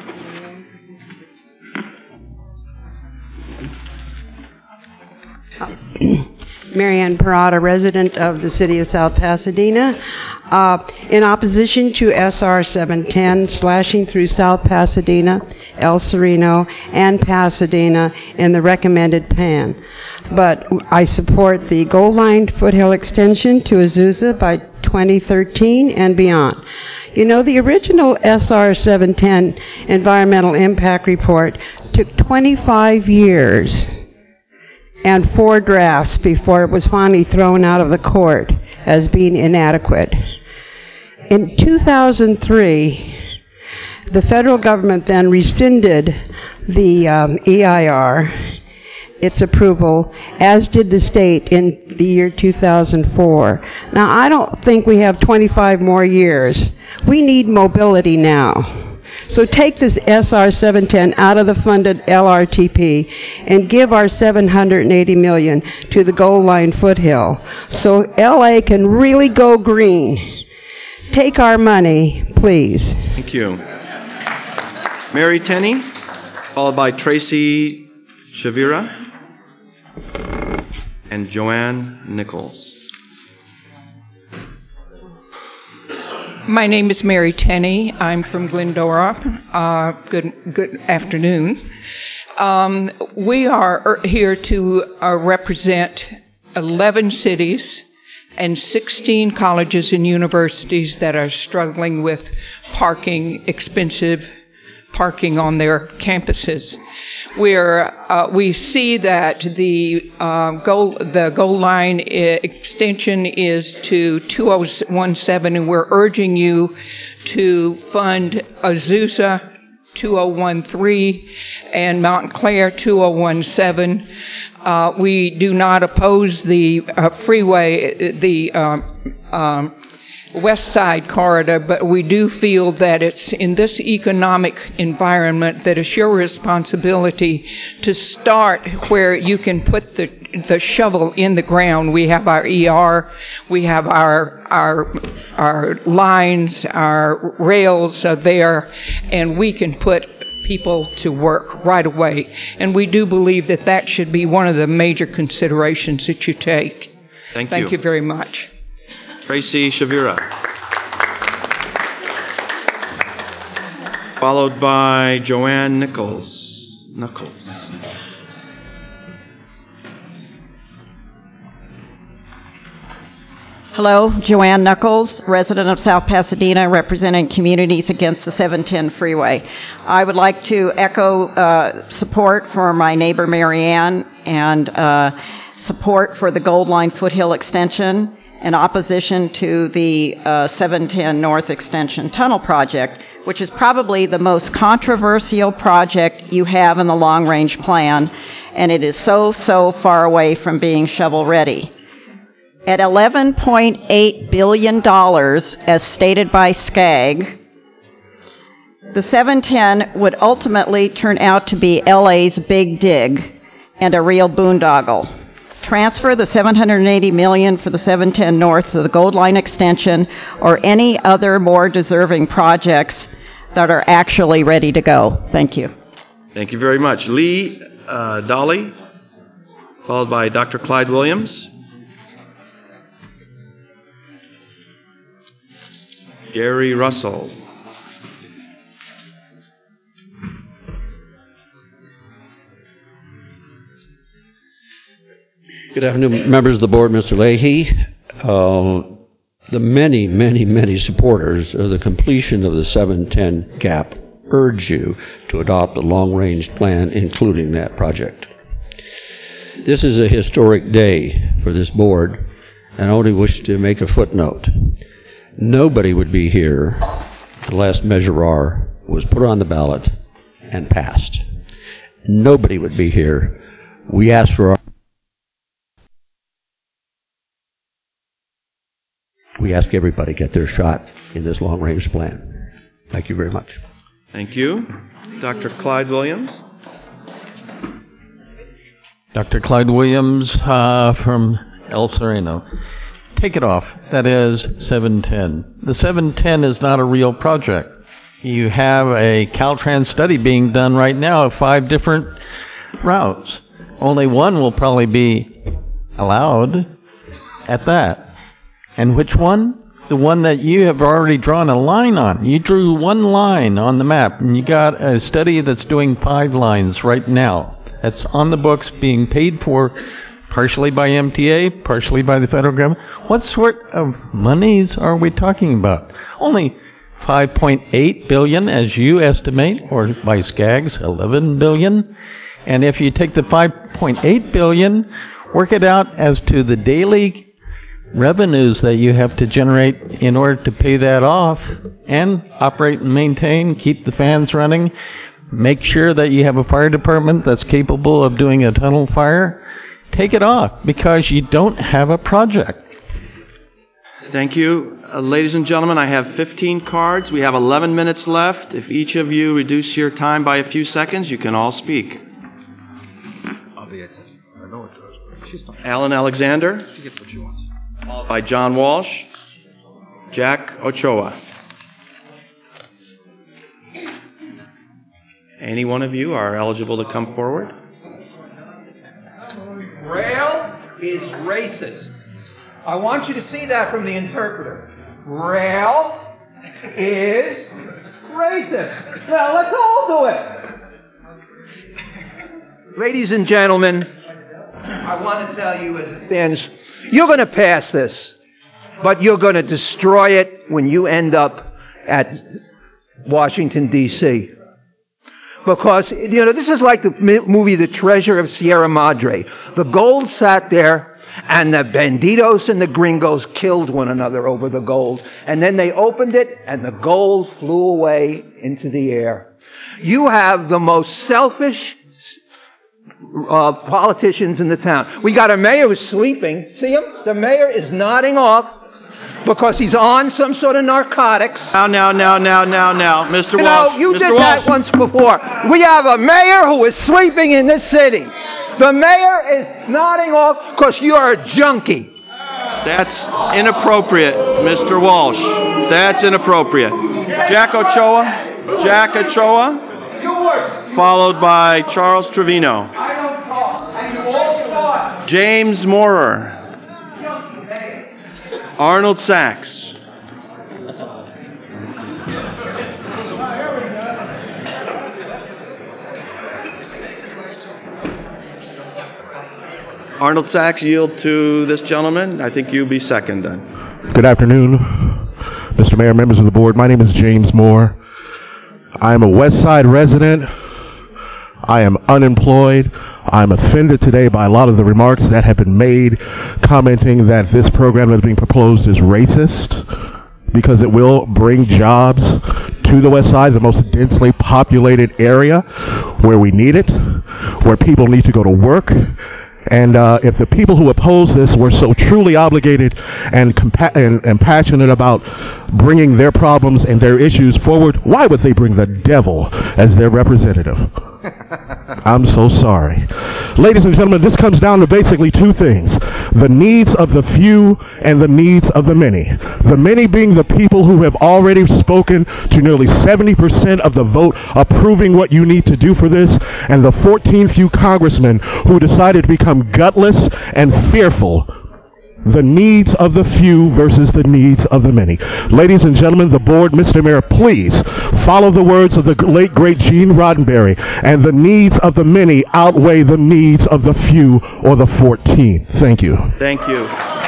Marianne Parada, resident of the city of South Pasadena. Uh, in opposition to S R seven ten, slashing through South Pasadena, El Sereno, and Pasadena in the recommended plan. But I support the Gold Line foothill extension to Azusa by twenty thirteen and beyond. You know, the original S R seven ten environmental impact report took twenty-five years and four drafts before it was finally thrown out of the court as being inadequate. In two thousand three, the federal government then rescinded the um, E I R, its approval, as did the state in the year two thousand four. Now, I don't think we have twenty-five more years. We need mobility now. So take this S R seven ten out of the funded L R T P and give our seven hundred eighty million dollars to the Gold Line foothill so L A can really go green. Take our money, please. Thank you. Mary Tenney, followed by Tracy Shavira and Joanne Nichols. My name is Mary Tenney. I'm from Glendora. Uh, good, good afternoon. Um, we are here to uh, represent eleven cities and sixteen colleges and universities that are struggling with parking, expensive parking on their campuses. Where uh, we see that the uh, goal the goal line I- extension is to two oh one seven, and we're urging you to fund Azusa two oh one three and Montclair two oh one seven. Uh, we do not oppose the uh, freeway, the uh, um, West Side corridor, but we do feel that it's in this economic environment that it's your responsibility to start where you can put the the shovel in the ground. We have our E R, we have our our our lines, our rails are there, and we can put people to work right away. And we do believe that that should be one of the major considerations that you take. Thank you. Thank you very much. Tracy Shavira. Followed by Joanne Nichols. Nichols. Hello, Joanne Knuckles, resident of South Pasadena, representing communities against the seven ten freeway. I would like to echo uh, support for my neighbor Marianne and uh, support for the Gold Line Foothill extension and opposition to the uh, seven ten North Extension Tunnel project, which is probably the most controversial project you have in the long-range plan, and it is so, so far away from being shovel-ready. At eleven point eight billion dollars, as stated by SCAG, the seven ten would ultimately turn out to be L A's big dig and a real boondoggle. Transfer the seven hundred eighty million dollars for the seven ten North to the Gold Line extension or any other more deserving projects that are actually ready to go. Thank you. Thank you very much. Lee uh, Dolly, followed by Doctor Clyde Williams. Gary Russell. Good afternoon, members of the board, Mister Leahy. Uh, the many, many, many supporters of the completion of the seven ten gap urge you to adopt a long-range plan, including that project. This is a historic day for this board, and I only wish to make a footnote. Nobody would be here unless Measure R was put on the ballot and passed. Nobody would be here. We asked for our We ask everybody to get their shot in this long-range plan. Thank you very much. Thank you. Doctor Clyde Williams. Doctor Clyde Williams uh, from El Sereno. Take it off. That is seven ten. The seven ten is not a real project. You have a Caltrans study being done right now of five different routes. Only one will probably be allowed at that. And which one? The one that you have already drawn a line on. You drew one line on the map, and you got a study that's doing five lines right now. That's on the books, being paid for partially by M T A, partially by the federal government. What sort of monies are we talking about? Only five point eight billion dollars as you estimate, or by SCAG's eleven billion dollars. And if you take the five point eight billion dollars, work it out as to the daily revenues that you have to generate in order to pay that off and operate and maintain, keep the fans running, make sure that you have a fire department that's capable of doing a tunnel fire. Take it off because you don't have a project. Thank you. Uh, ladies and gentlemen, I have fifteen cards. We have eleven minutes left. If each of you reduce your time by a few seconds, you can all speak. Alan Alexander. She gets what she wants. Followed by John Walsh. Jack Ochoa. Any one of you are eligible to come forward. Rail is racist. I want you to see that from the interpreter. Rail is racist. Now let's all do it. Ladies and gentlemen, I want to tell you as it stands, you're going to pass this, but you're going to destroy it when you end up at Washington, D C Because, you know, this is like the mi- movie The Treasure of Sierra Madre. The gold sat there, and the banditos and the gringos killed one another over the gold. And then they opened it, and the gold flew away into the air. You have the most selfish uh, politicians in the town. We got a mayor who's sleeping. See him? The mayor is nodding off because he's on some sort of narcotics. Now, now, now, now, now, now, Mister You Walsh. know, you Mister did Walsh. that once before. We have a mayor who is sleeping in this city. The mayor is nodding off because you're a junkie. That's inappropriate, Mister Walsh. That's inappropriate. Jack Ochoa. Jack Ochoa. Followed by Charles Trevino. I don't talk. And you all talk. James Moorer. Arnold Sachs. Arnold Sachs, yield to this gentleman. I think you be second then. Good afternoon, Mister Mayor, members of the board. My name is James Moore. I am a West Side resident. I am unemployed. I'm offended today by a lot of the remarks that have been made, commenting that this program that is being proposed is racist, because it will bring jobs to the West Side, the most densely populated area where we need it, where people need to go to work. And uh, if the people who oppose this were so truly obligated and, compa- and, and passionate about bringing their problems and their issues forward, why would they bring the devil as their representative? I'm so sorry. Ladies and gentlemen, this comes down to basically two things: the needs of the few and the needs of the many. The many being the people who have already spoken to nearly seventy percent of the vote approving what you need to do for this, and the fourteen few congressmen who decided to become gutless and fearful. The needs of the few versus the needs of the many. Ladies and gentlemen, the board, Mister Mayor, please follow the words of the late, great Gene Roddenberry, and the needs of the many outweigh the needs of the few or the fourteen. Thank you. Thank you.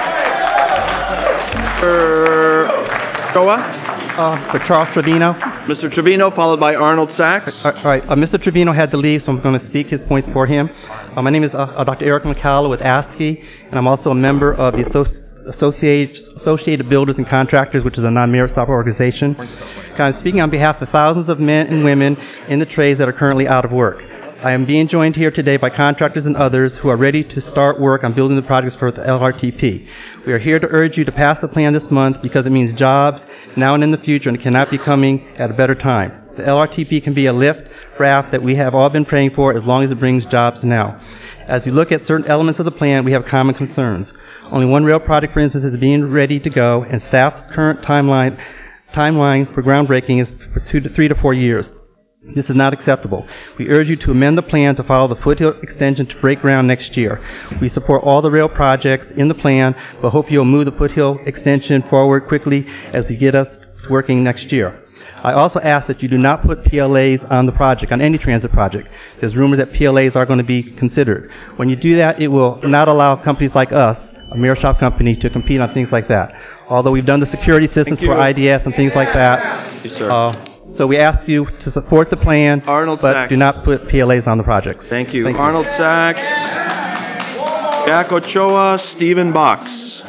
Mister Ochoa? Uh, for Charles Trevino. Mister Trevino, followed by Arnold Sachs. All right. Uh, Mister Trevino had to leave, so I'm going to speak his points for him. Uh, my name is uh, uh, Doctor Eric McCalla with ASCII, and I'm also a member of the Associ- Associated, Associated Builders and Contractors, which is a non-merit stop organization. I'm speaking on behalf of thousands of men and women in the trades that are currently out of work. I am being joined here today by contractors and others who are ready to start work on building the projects for the L R T P. We are here to urge you to pass the plan this month because it means jobs now and in the future, and it cannot be coming at a better time. The L R T P can be a lift raft that we have all been praying for as long as it brings jobs now. As we look at certain elements of the plan, we have common concerns. Only one rail project, for instance, is being ready to go, and staff's current timeline timeline for groundbreaking is for two to three to four years. This is not acceptable. We urge you to amend the plan to follow the Foothill extension to break ground next year. We support all the rail projects in the plan, but hope you'll move the Foothill extension forward quickly as we get us working next year. I also ask that you do not put P L As on the project, on any transit project. There's rumors that P L As are going to be considered. When you do that, it will not allow companies like us, a mirror shop company, to compete on things like that. Although we've done the security systems for I D S and things like that. Yes, sir. Uh, So we ask you to support the plan, Arnold but Sachs. do not put P L As on the project. Thank you. Thank you. Arnold Sachs. Jack Ochoa, Stephen Box.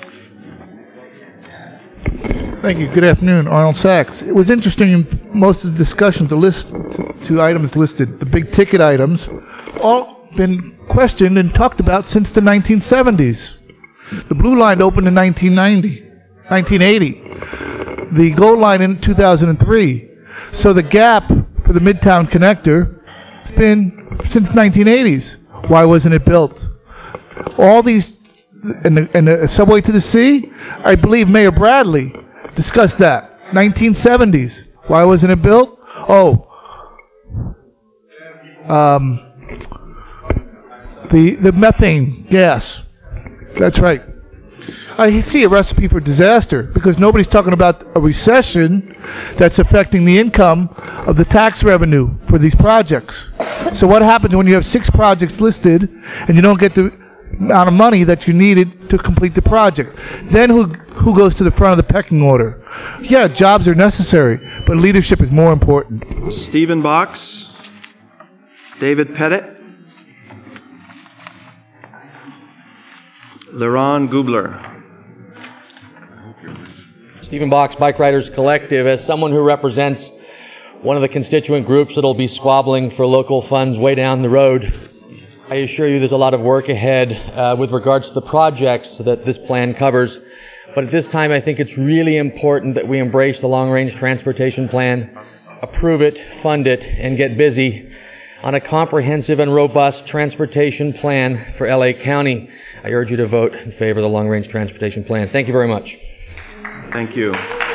Thank you. Good afternoon, Arnold Sachs. It was interesting in most of the discussion to list two items listed. The big ticket items, all been questioned and talked about since the nineteen seventies. The Blue Line opened in nineteen ninety, nineteen eighty. The Gold Line in two thousand three. So the gap for the Midtown Connector has been since nineteen eighties. Why wasn't it built? All these, and the, and the subway to the sea, I believe Mayor Bradley discussed that. nineteen seventies. Why wasn't it built? Oh, um, the the methane gas. That's right. I see a recipe for disaster because nobody's talking about a recession that's affecting the income of the tax revenue for these projects. So what happens when you have six projects listed and you don't get the amount of money that you needed to complete the project? Then who who goes to the front of the pecking order? Yeah, jobs are necessary, but leadership is more important. Stephen Box. David Pettit. Leron Gubler. Stephen Box, Bike Riders Collective. As someone who represents one of the constituent groups that'll be squabbling for local funds way down the road, I assure you there's a lot of work ahead uh, with regards to the projects that this plan covers. But at this time, I think it's really important that we embrace the long-range transportation plan, approve it, fund it, and get busy on a comprehensive and robust transportation plan for L A County. I urge you to vote in favor of the long-range transportation plan. Thank you very much. Thank you.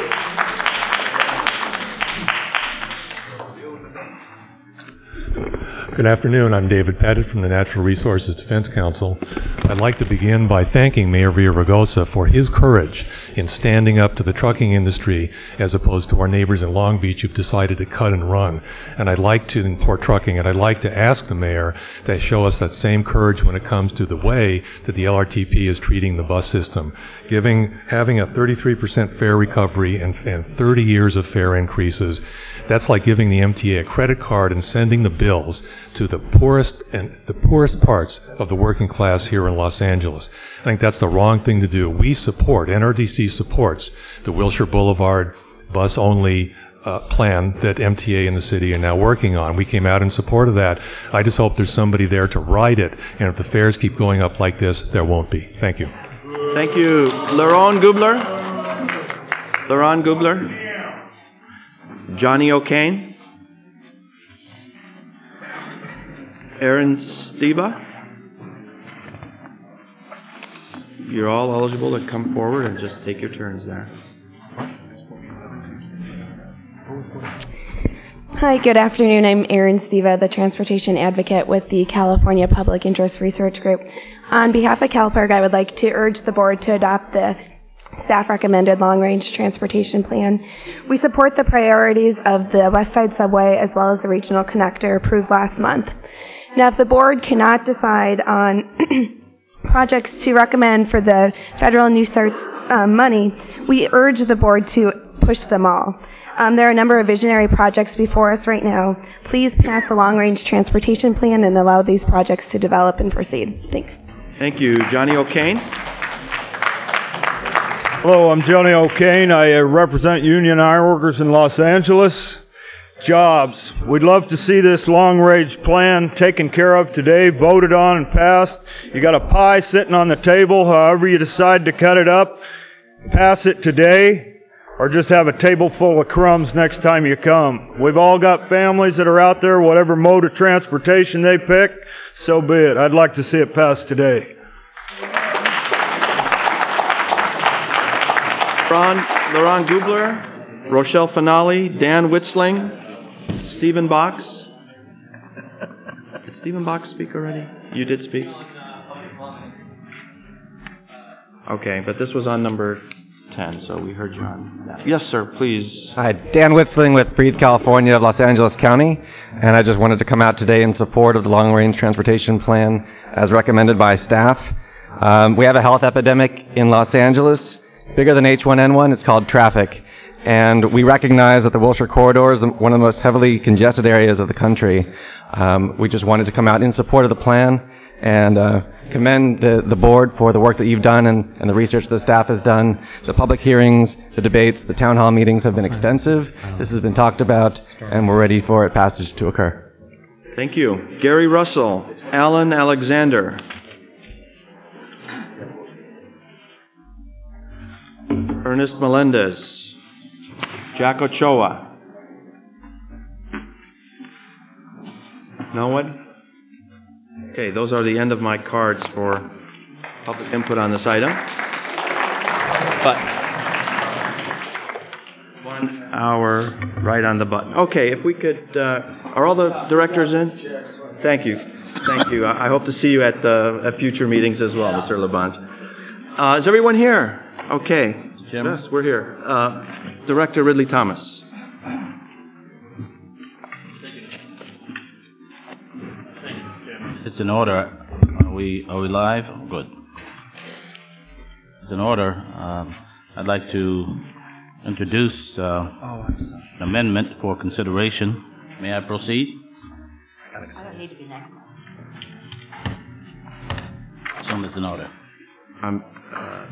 Good afternoon. I'm David Pettit from the Natural Resources Defense Council. I'd like to begin by thanking Mayor Villaraigosa for his courage in standing up to the trucking industry as opposed to our neighbors in Long Beach who've decided to cut and run. And I'd like to import trucking, and I'd like to ask the mayor to show us that same courage when it comes to the way that the L R T P is treating the bus system. Giving, having a thirty-three percent fare recovery and, and thirty years of fare increases, that's like giving the M T A a credit card and sending the bills to the poorest and the poorest parts of the working class here in Los Angeles. I think that's the wrong thing to do. We support, N R D C supports the Wilshire Boulevard bus-only uh, plan that M T A and the city are now working on. We came out in support of that. I just hope there's somebody there to ride it, and if the fares keep going up like this, there won't be. Thank you. Thank you. Leron Gubler? Leron Gubler? Johnny O'Kane? Aaron Steba? You're all eligible to come forward and just take your turns there. Hi, good afternoon. I'm Erin Steva, the Transportation Advocate with the California Public Interest Research Group. On behalf of CalPIRG, I would like to urge the board to adopt the staff-recommended long-range transportation plan. We support the priorities of the West Side Subway as well as the regional connector approved last month. Now, if the board cannot decide on projects to recommend for the federal New Start um, money, we urge the board to push them all. Um, there are a number of visionary projects before us right now. Please pass the long-range transportation plan and allow these projects to develop and proceed. Thanks. Thank you. Johnny O'Kane? Hello, I'm Johnny O'Kane. I uh, represent union ironworkers in Los Angeles. Jobs. We'd love to see this long-range plan taken care of today, voted on and passed. You got a pie sitting on the table, however you decide to cut it up. Pass it today, or just have a table full of crumbs next time you come. We've all got families that are out there, whatever mode of transportation they pick, so be it. I'd like to see it passed today. Ron, Laurent Gubler, Rochelle Finale, Dan Witzling, Stephen Box. Did Stephen Box speak already? You did speak? Okay, but this was on number ten, so we heard you on that. Yes, sir, please. Hi, Dan Witzling with Breathe California of Los Angeles County, and I just wanted to come out today in support of the long-range transportation plan as recommended by staff. Um, we have a health epidemic in Los Angeles, bigger than H one N one. It's called traffic, and we recognize that the Wilshire Corridor is one of the most heavily congested areas of the country. Um, we just wanted to come out in support of the plan and uh, commend the, the board for the work that you've done and, and the research the staff has done. The public hearings, the debates, the town hall meetings have been extensive. This has been talked about, and we're ready for its passage to occur. Thank you. Gary Russell, Alan Alexander. Ernest Melendez, Jack Ochoa. No one? Okay, those are the end of my cards for public input on this item. But one hour right on the button. Okay, if we could, uh, are all the directors in? Thank you. Thank you. I, I hope to see you at, the, at future meetings as well, Mister LeBlanc. Uh, is everyone here? Okay. Jim? Yes, we're here. Uh, Director Ridley Thomas. It's in order. Are we are we live? Good. It's in order. Um, I'd like to introduce uh, an amendment for consideration. May I proceed? I don't need to be next. Assume it's in order. Um, uh,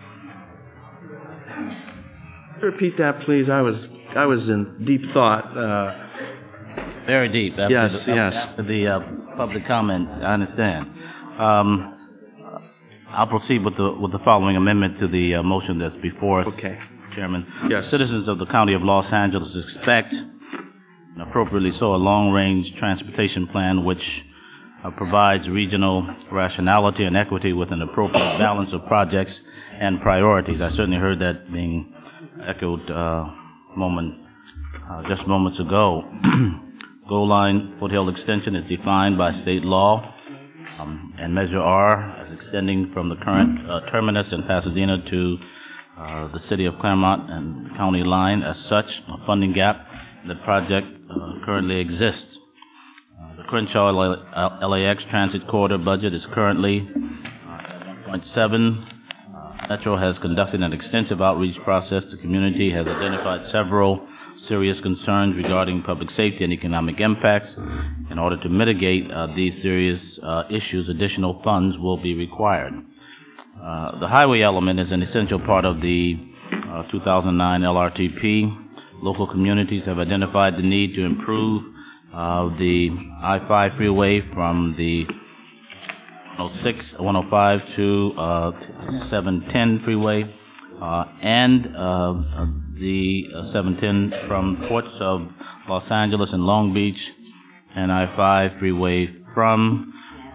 repeat that, please. I was I was in deep thought. Uh, Very deep. After yes, the, yes. After the uh, public comment, I understand. Um, I'll proceed with the with the following amendment to the uh, motion that's before us. Okay. Chairman. Yes. Citizens of the County of Los Angeles expect, and appropriately so, a long-range transportation plan which uh, provides regional rationality and equity with an appropriate balance of projects and priorities. I certainly heard that being echoed uh, moment uh, just moments ago. Goal line foothill extension is defined by state law, um, and Measure R as extending from the current uh, terminus in Pasadena to uh, the city of Claremont and county line. As such, a funding gap in the project uh, currently exists. Uh, the Crenshaw L A X Transit Corridor budget is currently uh, at one point seven. Uh, Metro has conducted an extensive outreach process. The community has identified several serious concerns regarding public safety and economic impacts. In order to mitigate uh, these serious uh, issues, additional funds will be required. Uh, the highway element is an essential part of the uh, two thousand nine L R T P. Local communities have identified the need to improve uh, the I five freeway from the one oh six, one oh five to uh, seven ten freeway uh, and uh, the uh, seven ten from ports of Los Angeles and Long Beach, and I five freeway from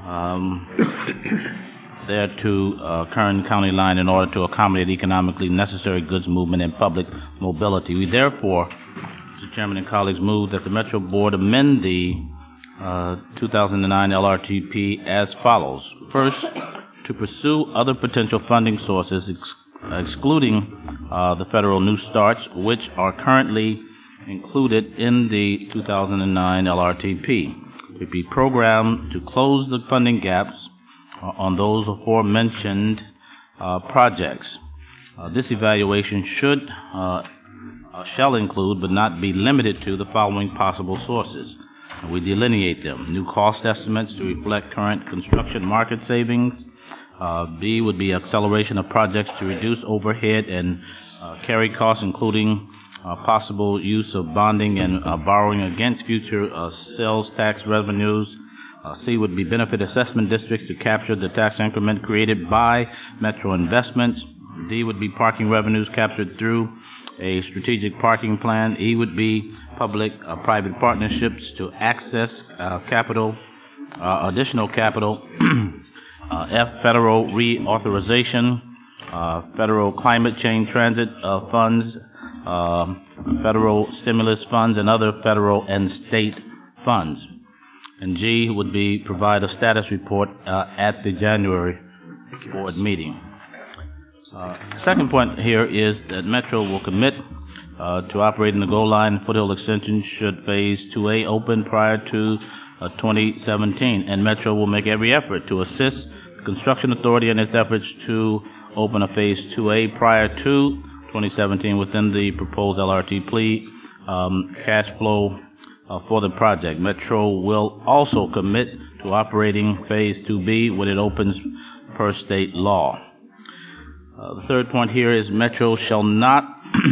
um, there to uh, Kern County line in order to accommodate economically necessary goods movement and public mobility. We therefore, Mister Chairman and colleagues, move that the Metro Board amend the uh, two thousand nine L R T P as follows. First, to pursue other potential funding sources ex excluding uh, the federal New Starts, which are currently included in the two thousand nine L R T P. It be programmed to close the funding gaps uh, on those aforementioned uh, projects. Uh, this evaluation should uh, uh, shall include, but not be limited to, the following possible sources. We delineate them. New cost estimates to reflect current construction market savings. Uh, B would be acceleration of projects to reduce overhead and uh, carry costs, including uh, possible use of bonding and uh, borrowing against future uh, sales tax revenues. Uh, C would be benefit assessment districts to capture the tax increment created by Metro investments. D would be parking revenues captured through a strategic parking plan. E would be public-private uh, partnerships to access uh, capital, uh, additional capital. uh, F, federal reauthorization, uh, federal climate change transit uh, funds, uh, federal stimulus funds, and other federal and state funds. And G would be provide a status report uh, at the January board meeting. Uh, second point here is that Metro will commit uh, to operating the Gold Line foothill extension should Phase two A open prior to uh, twenty seventeen, and Metro will make every effort to assist the Construction Authority in its efforts to open a Phase two A prior to twenty seventeen within the proposed L R T P um, cash flow uh, for the project. Metro will also commit to operating Phase two B when it opens per state law. Uh, the third point here is Metro shall not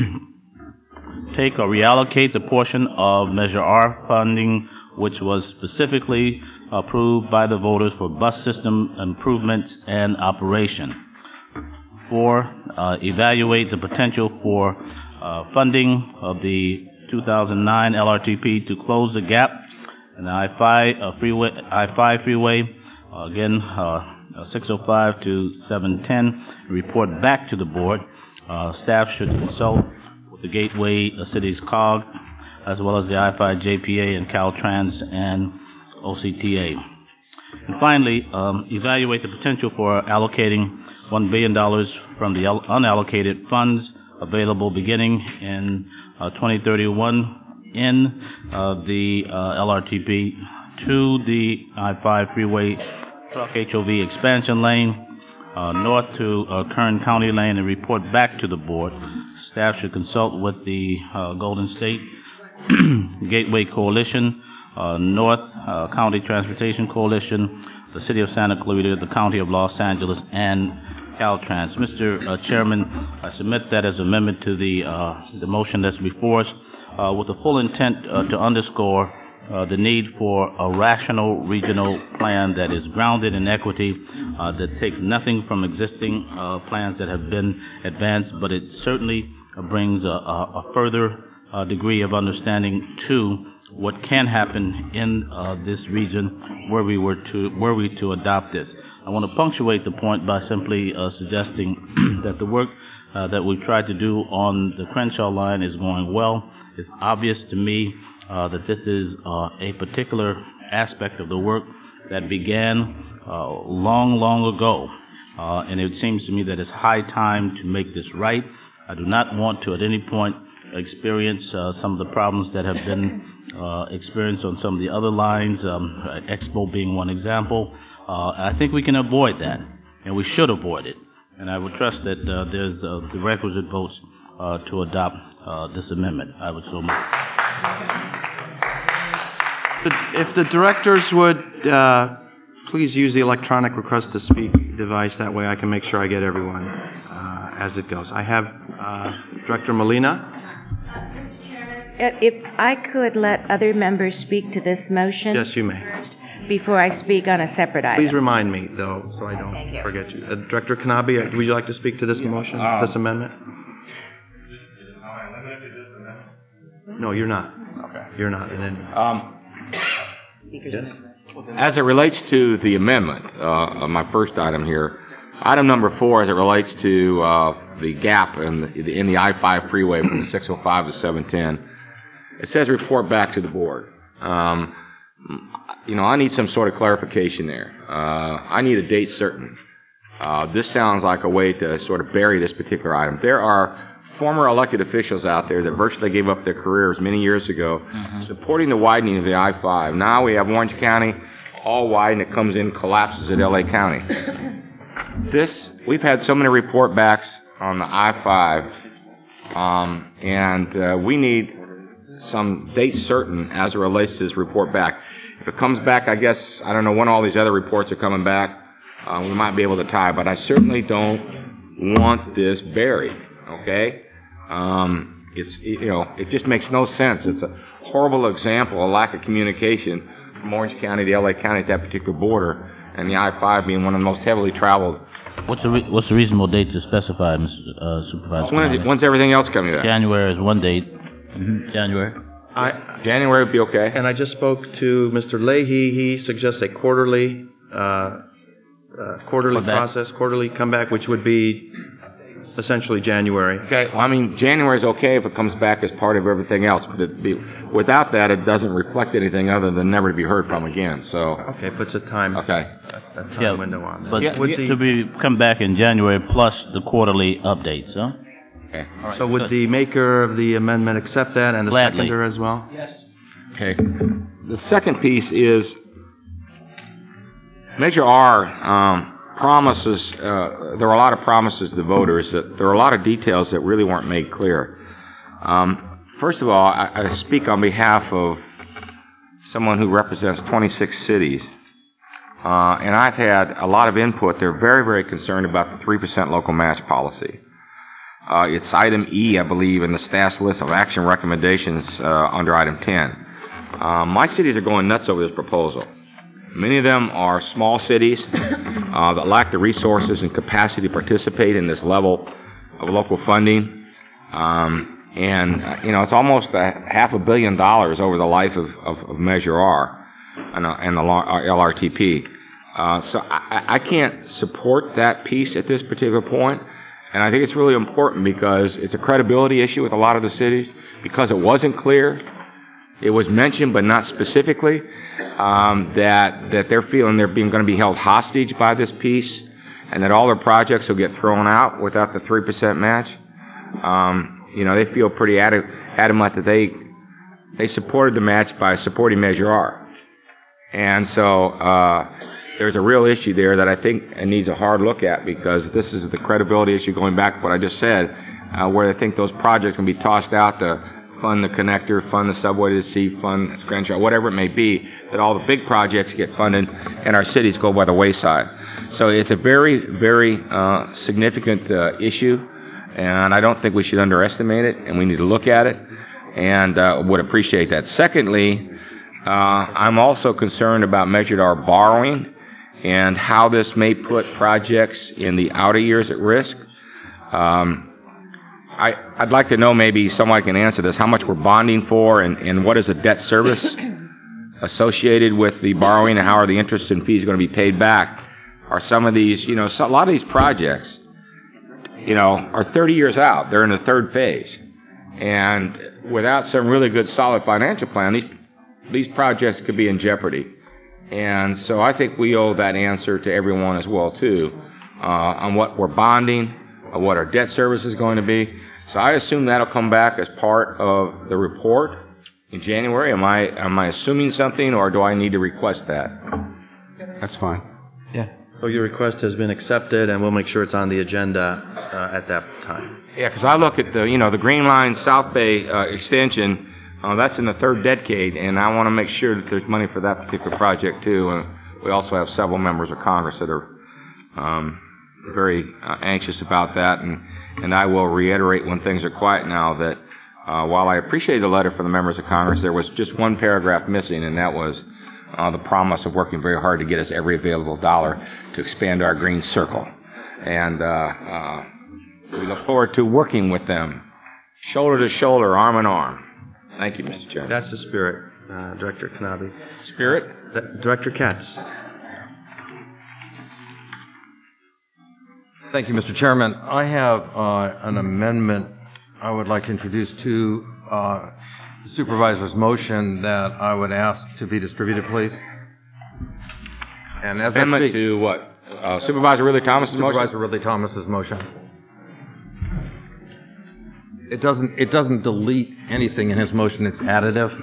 take or reallocate the portion of Measure R funding which was specifically approved by the voters for bus system improvements and operation. Four, uh, evaluate the potential for uh, funding of the two thousand nine L R T P to close the gap in the I five uh, freeway, I five freeway, uh, again, uh, Uh, six oh five to seven ten, report back to the board. Uh, staff should consult with the Gateway uh, Cities C O G, as well as the I five J P A and Caltrans and O C T A. And finally, um, evaluate the potential for allocating one billion dollars from the unallocated funds available beginning in uh, twenty thirty-one in uh, the uh, L R T P to the I five freeway truck H O V expansion lane, uh, north to uh, Kern County lane, and report back to the board. Staff should consult with the uh, Golden State Gateway Coalition uh, North uh, County Transportation Coalition, the City of Santa Clarita, the County of Los Angeles, and Caltrans. Mister Uh, Chairman, I submit that as amendment to the uh, the motion that's before us, uh, with the full intent uh, to underscore uh, the need for a rational regional plan that is grounded in equity, uh, that takes nothing from existing uh, plans that have been advanced, but it certainly uh, brings a, a, a further uh, degree of understanding to what can happen in uh, this region were we were to were we to adopt this. I want to punctuate the point by simply uh, suggesting that the work uh, that we've tried to do on the Crenshaw line is going well. It's obvious to me uh, that this is uh, a particular aspect of the work that began uh, long, long ago, uh, and it seems to me that it's high time to make this right. I do not want to at any point experience uh, some of the problems that have been uh, experienced on some of the other lines, um, Expo being one example. Uh, I think we can avoid that, and we should avoid it. And I would trust that uh, there's uh, the requisite votes uh, to adopt uh, this amendment. I would so move. If the directors would uh, please use the electronic request to speak device, that way I can make sure I get everyone uh, as it goes. I have uh, Director Molina. If I could let other members speak to this motion. Yes, you may. Before I speak on a separate item. Please remind me, though, so I don't you. forget you. Uh, Director Kanabi, uh, would you like to speak to this motion, Uh, this amendment? No, you're not. Okay. You're not. And then, um, as it relates to the amendment, uh, my first item here, item number four, as it relates to uh, the gap in the, in the I five freeway from the six oh five to seven ten, it says report back to the board. Um, You know, I need some sort of clarification there. Uh, I need a date certain. Uh, this sounds like a way to sort of bury this particular item. There are former elected officials out there that virtually gave up their careers many years ago mm-hmm. supporting the widening of the I five. Now we have Orange County all wide and it comes in, collapses at L A County. This, we've had so many report backs on the I five, um, and uh, we need some date certain as it relates to this report back. If it comes back, I guess, I don't know when all these other reports are coming back, uh, we might be able to tie, but I certainly don't want this buried, okay? Um, it's, you know, it just makes no sense. It's a horrible example of lack of communication from Orange County to L A County at that particular border, and the I five being one of the most heavily traveled. What's the re- what's the reasonable date to specify, Mister Uh, Supervisor? When is, when's everything else coming back? January is one date. Mm-hmm. January. I, January would be okay. And I just spoke to Mister Leahy. He suggests a quarterly, uh, uh, quarterly process, quarterly comeback, which would be essentially January. Okay. Well, I mean, January is okay if it comes back as part of everything else, but it be, without that, it doesn't reflect anything other than never to be heard from again. So. Okay, puts a time. Okay. A, a time yeah, window on that. But yeah, yeah, to be come back in January plus the quarterly updates, huh? Okay. All right, so would the maker of the amendment accept that and the Gladly. seconder as well? Yes. Okay. The second piece is Measure R um, promises, uh, there are a lot of promises to the voters, that there are a lot of details that really weren't made clear. Um, first of all, I, I speak on behalf of someone who represents twenty-six cities, uh, and I've had a lot of input. They're very, very concerned about the three percent local match policy. Uh, it's item E, I believe, in the staff's list of action recommendations uh, under item ten. Uh, my cities are going nuts over this proposal. Many of them are small cities uh, that lack the resources and capacity to participate in this level of local funding. Um, and, uh, you know, it's almost a half a billion dollars over the life of, of, of Measure R and, uh, and the L R T P. Uh, so I, I can't support that piece at this particular point. And I think it's really important because it's a credibility issue with a lot of the cities. Because it wasn't clear, it was mentioned but not specifically, um, that that they're feeling they're being going to be held hostage by this piece, and that all their projects will get thrown out without the three percent match. Um, you know, they feel pretty ad- adamant that they they supported the match by supporting Measure R, and so. Uh, There's a real issue there that I think needs a hard look at, because this is the credibility issue going back to what I just said, uh, where I think those projects can be tossed out to fund the connector, fund the subway to the sea, fund Crenshaw, whatever it may be, that all the big projects get funded and our cities go by the wayside. So it's a very, very uh, significant uh, issue, and I don't think we should underestimate it, and we need to look at it, and uh, would appreciate that. Secondly, uh, I'm also concerned about measured R borrowing and how this may put projects in the outer years at risk. Um, I, I'd like to know, maybe someone can answer this, how much we're bonding for, and, and what is the debt service associated with the borrowing, and how are the interest and fees going to be paid back? Are some of these, you know, so a lot of these projects, you know, are thirty years out. They're in the third phase. And without some really good solid financial plan, these, these projects could be in jeopardy. And so I think we owe that answer to everyone as well, too, uh, on what we're bonding, on what our debt service is going to be. So I assume that'll come back as part of the report in January. Am I am I assuming something, or do I need to request that? That's fine. Yeah. So your request has been accepted, and we'll make sure it's on the agenda uh, at that time. Yeah, because I look at the, you know, the Green Line South Bay uh, extension. Uh, that's in the third decade, and I want to make sure that there's money for that particular project too. Uh, we also have several members of Congress that are um, very uh, anxious about that, and and I will reiterate when things are quiet now that uh, while I appreciate the letter from the members of Congress, there was just one paragraph missing, and that was uh, the promise of working very hard to get us every available dollar to expand our green circle. And uh, uh, we look forward to working with them, shoulder to shoulder, arm in arm. Thank you, Mister Chairman. That's the spirit, uh, Director Knabe. Spirit? D- Director Katz. Thank you, Mister Chairman. I have uh, an amendment I would like to introduce to uh, the supervisor's motion that I would ask to be distributed, please. And as amendment speak, to what? Uh, Supervisor Ridley Thomas's motion? Supervisor Ridley Thomas's motion. It doesn't, it doesn't delete anything in his motion. It's additive.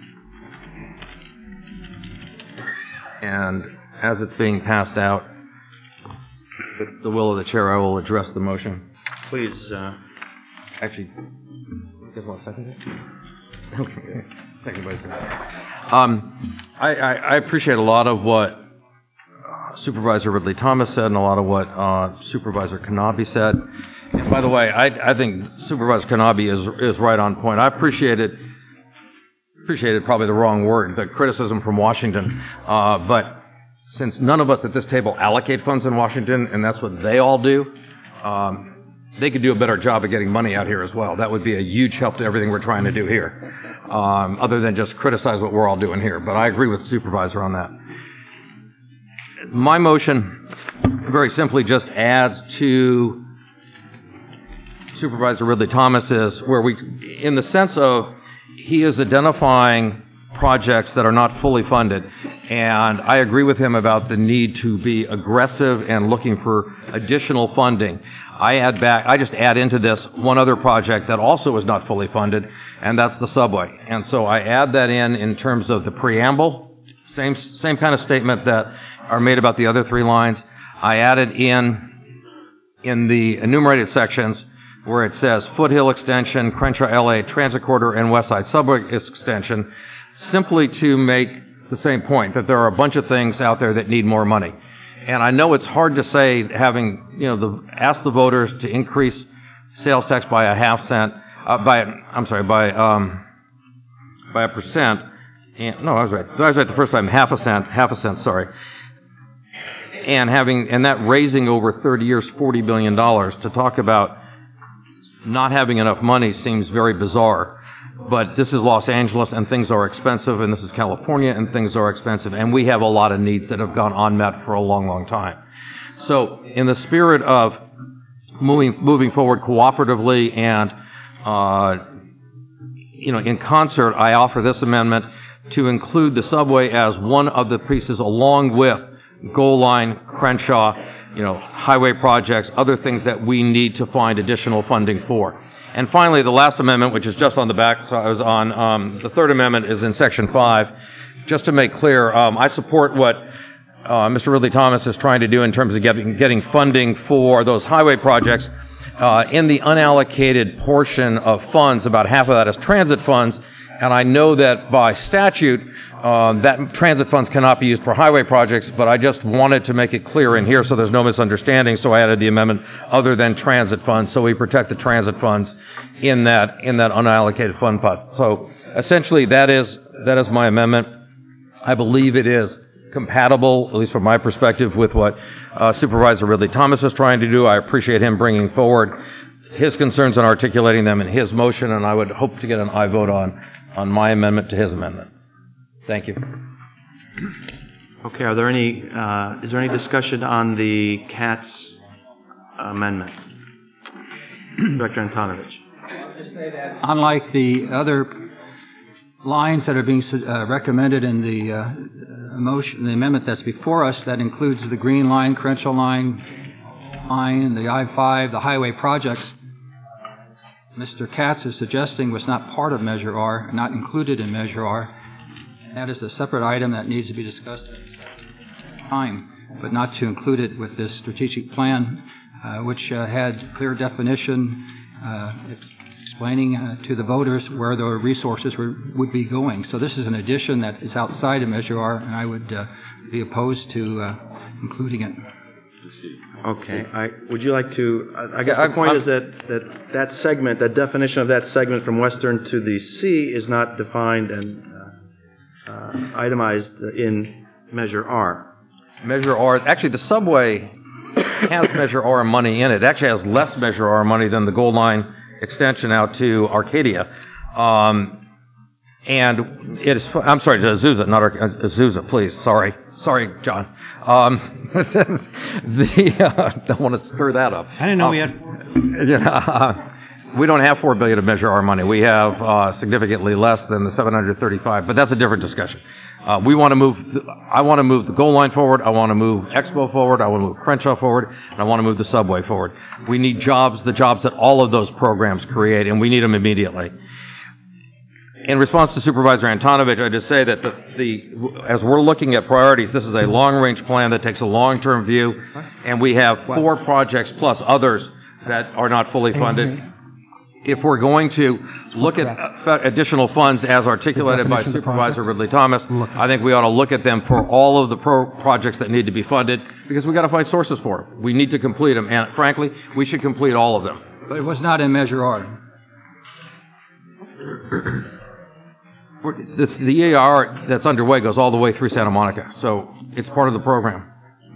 And as it's being passed out, if it's the will of the chair, I will address the motion. Please. Uh, Actually, you guys want to second it? Okay. Second by second. Um, I, I, I appreciate a lot of what Supervisor Ridley Thomas said and a lot of what uh, Supervisor Knabe said. And by the way, I, I think Supervisor Knabe is is right on point. I appreciated appreciated probably the wrong word, the criticism from Washington. Uh, but since none of us at this table allocate funds in Washington, and that's what they all do, um, they could do a better job of getting money out here as well. That would be a huge help to everything we're trying to do here, um, other than just criticize what we're all doing here. But I agree with the supervisor on that. My motion very simply just adds to Supervisor Ridley Thomas's, where we, in the sense of he is identifying projects that are not fully funded, and I agree with him about the need to be aggressive and looking for additional funding. I add back, I just add into this one other project that also is not fully funded, and that's the subway. And so I add that in in terms of the preamble, same same kind of statement that are made about the other three lines. I added in in the enumerated sections where it says Foothill Extension, Crenshaw L A Transit Corridor, and West Side Subway Extension, simply to make the same point, that there are a bunch of things out there that need more money. And I know it's hard to say, having, you know, the, ask the voters to increase sales tax by a half cent, uh, by, I'm sorry, by, um, by a percent, and, no, I was right, I was right the first time, half a cent, half a cent, sorry. And having, and that raising over thirty years, forty billion dollars, to talk about not having enough money seems very bizarre. But this is Los Angeles, and things are expensive, and this is California, and things are expensive, and we have a lot of needs that have gone unmet for a long, long time. So, in the spirit of moving moving forward cooperatively and, uh, you know, in concert, I offer this amendment to include the subway as one of the pieces, along with Goal Line, Crenshaw, you know, highway projects, other things that we need to find additional funding for. And finally, the last amendment, which is just on the back, so I was on, um, the third amendment is in section five. Just to make clear, um, I support what uh, Mister Ridley Thomas is trying to do in terms of getting, getting funding for those highway projects. Uh, in the unallocated portion of funds, about half of that is transit funds, and I know that by statute, um, that transit funds cannot be used for highway projects, but I just wanted to make it clear in here so there's no misunderstanding, so I added the amendment other than transit funds, so we protect the transit funds in that in that unallocated fund pot. So essentially, that is that is my amendment. I believe it is compatible, at least from my perspective, with what uh, Supervisor Ridley Thomas is trying to do. I appreciate him bringing forward his concerns and articulating them in his motion, and I would hope to get an aye vote on on my amendment to his amendment. Thank you. Okay, are there any, uh, is there any discussion on the Katz amendment? Director Antonovich. Unlike the other lines that are being uh, recommended in the uh, motion, the amendment that's before us, that includes the Green Line, Crenshaw Line, line, the I five, the highway projects, Mister Katz is suggesting was not part of Measure R, not included in Measure R. That is a separate item that needs to be discussed at time, but not to include it with this strategic plan, uh, which uh, had clear definition, uh, explaining uh, to the voters where the resources were, would be going. So this is an addition that is outside of Measure R, and I would uh, be opposed to uh, including it. Okay. I, would you like to, I, I guess Yeah, the point I'm- is that, that that segment, that definition of that segment from western to the sea is not defined and uh, uh, itemized in Measure R. Measure R, actually the subway has Measure R money in it. It actually has less Measure R money than the Gold Line extension out to Arcadia. Um, and it is, I'm sorry, to Azusa, not Ar- Azusa, please, sorry. Sorry, John. Um, the, uh, don't want to stir that up. I didn't know um, we had... Yeah, uh, we don't have four billion dollars of Measure R money. We have uh, significantly less than the seven hundred thirty-five, but that's a different discussion. Uh, we want to move, the, I want to move the Gold Line forward, I want to move Expo forward, I want to move Crenshaw forward, and I want to move the subway forward. We need jobs, the jobs that all of those programs create, and we need them immediately. In response to Supervisor Antonovich, I just say that the, the as we're looking at priorities, this is a long-range plan that takes a long-term view, and we have four projects plus others that are not fully funded. If we're going to look at uh, additional funds as articulated by Supervisor Ridley Thomas, I think we ought to look at them for all of the pro projects that need to be funded, because we've got to find sources for them. We need to complete them, and frankly, we should complete all of them. But it was not in Measure R. This, the E A R that's underway goes all the way through Santa Monica, so it's part of the program.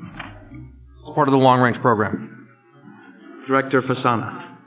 It's part of the long-range program. Director Fasana.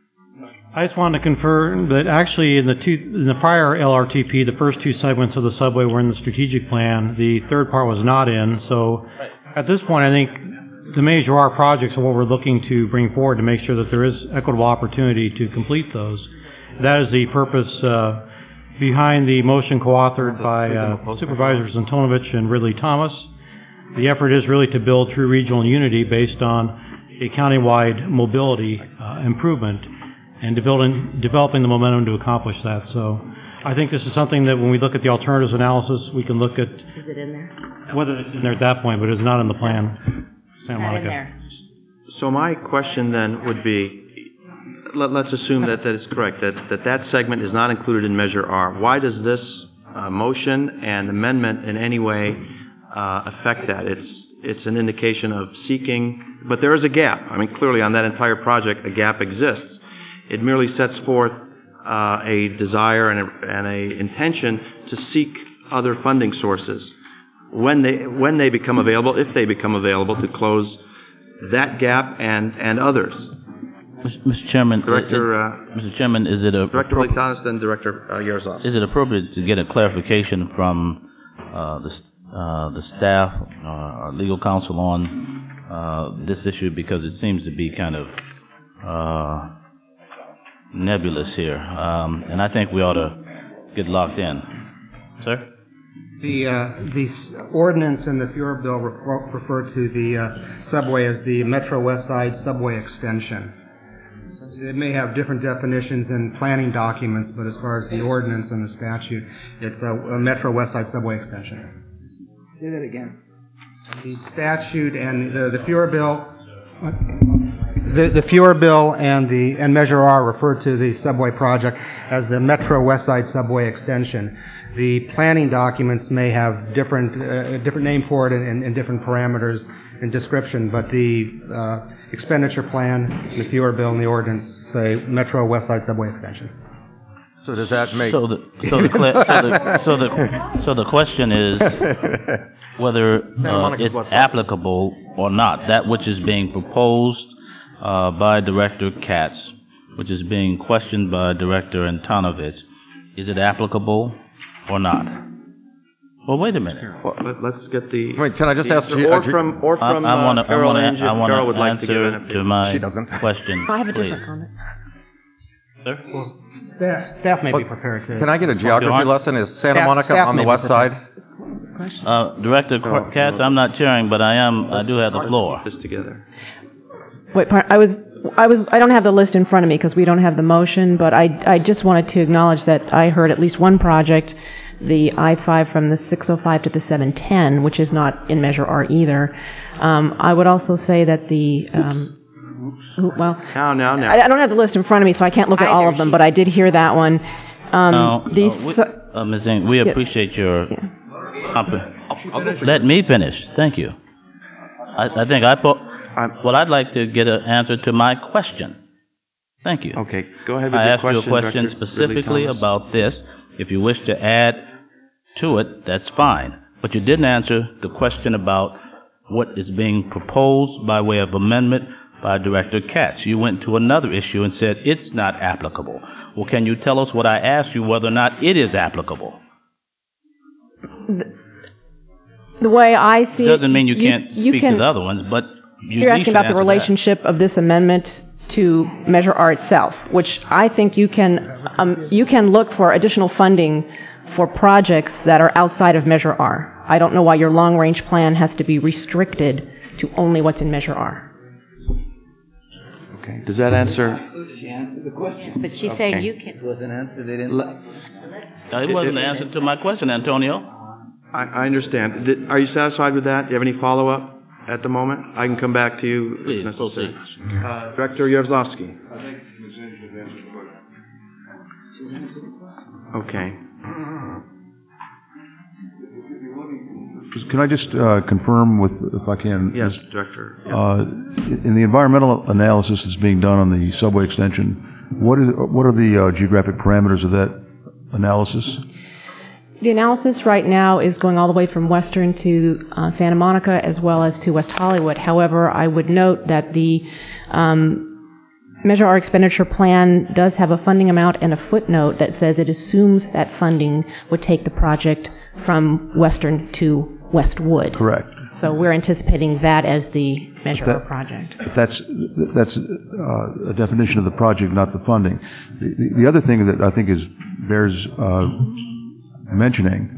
I just wanted to confirm that actually in the two, in the prior L R T P, the first two segments of the subway were in the strategic plan. The third part was not in. So at this point, I think the Measure R projects are what we're looking to bring forward to make sure that there is equitable opportunity to complete those. That is the purpose uh, behind the motion co-authored by uh, Supervisors Antonovich and Ridley Thomas. The effort is really to build true regional unity based on a countywide mobility uh, improvement and developing, developing the momentum to accomplish that. So I think this is something that when we look at the alternatives analysis, we can look at Is it in there? whether it's in there at that point, but it's not in the plan. Santa Not in Monica. there. So my question then would be, let, let's assume that that is correct, that, that that segment is not included in Measure R. Why does this uh, motion and amendment in any way uh, affect that? It's, it's an indication of seeking, but there is a gap. I mean, clearly on that entire project, a gap exists. It merely sets forth uh, a desire and a, and a intention to seek other funding sources when they when they become available, if they become available, to close that gap and and others. Mister Chairman, Director, uh, uh, Mister Chairman, is it a Director Litanis, then Director uh, Yarzov. Is it appropriate to get a clarification from uh, the uh, the staff uh, or legal counsel on uh, this issue, because it seems to be kind of uh, nebulous here, um, and I think we ought to get locked in. Sir? The, uh, the ordinance and the Fuhrer bill refer, refer to the uh, subway as the Metro West Side Subway Extension. So it may have different definitions in planning documents, but as far as the ordinance and the statute, it's a, a Metro West Side Subway Extension. Say that again. The statute and the, the Fuhrer bill, The, the Fuhrer bill and the and Measure R refer to the subway project as the Metro West Side Subway Extension. The planning documents may have different uh, different name for it and, and, and different parameters and description, but the uh, expenditure plan, the Fuhrer bill, and the ordinance say Metro West Side Subway Extension. So does that make so the so the cl- so the so the, so the question is whether uh, it's applicable or not. That which is being proposed uh, by Director Katz, which is being questioned by Director Antonovich, is it applicable or not? Well, wait a minute. Well, let, let's get the. Wait, can I just the, ask you? Or from, or from I, I wanna, uh, Carol I wanna, Ange, I wanna Carol would like to answer give an opinion. to my She doesn't. question. I have a different please. comment. Sir? Well, staff, staff may be prepared to. Can I get a geography lesson? Is Santa Staff- Monica staff on the may be west side? prepared. Uh, Director Katz, I'm not chairing, but I am. I do have the floor. This together. Wait, par- I was, I was, I don't have the list in front of me because we don't have the motion, but I, I just wanted to acknowledge that I heard at least one project, the I five from the six oh five to the seven ten, which is not in Measure R either. Um, I would also say that the, um, well, now, now, now. I, I don't have the list in front of me, so I can't look at all of them, but I did hear that one. Um, No, these, uh, we, uh, Miz Ing, we Yeah. appreciate your. Comp- Let me finish. Thank you. I, I think I. Po- well, I'd like to get an answer to my question. Thank you. Okay, go ahead with I your asked you a question, question Director specifically Ridley-Thomas. about this. If you wish to add to it, that's fine. But you didn't answer the question about what is being proposed by way of amendment by Director Katz. You went to another issue and said it's not applicable. Well, can you tell us what I asked you, whether or not it is applicable? the way I see it. Doesn't mean you, can't you speak can, to the other ones, but you You're at least asking should about the answer that. relationship of this amendment to Measure R itself, which I think you can, um, you can look for additional funding for projects that are outside of Measure R. I don't know why your long-range plan has to be restricted to only what's in Measure R. Okay, does that answer? She answered the question. But she's Okay. saying you can. It wasn't answered. They didn't. Uh, It wasn't the answer to my question, Antonio. I, I understand. Did, are you satisfied with that? Do you have any follow-up at the moment? I can come back to you if Please, necessary. proceed. Uh, Director Yaroslavsky. I think Miz Inge had answered the question. Okay. Can I just uh, confirm with, if I can? Yes, Director. Uh, in the environmental analysis that's being done on the subway extension, what is what are the uh, geographic parameters of that analysis? The analysis right now is going all the way from Western to uh, Santa Monica as well as to West Hollywood. However, I would note that the um, Measure R expenditure plan does have a funding amount and a footnote that says it assumes that funding would take the project from Western to Westwood. Correct. So we're anticipating that as the Measure That- R project. If that's that's uh, a definition of the project, not the funding. The, the other thing that I think is bears uh, mentioning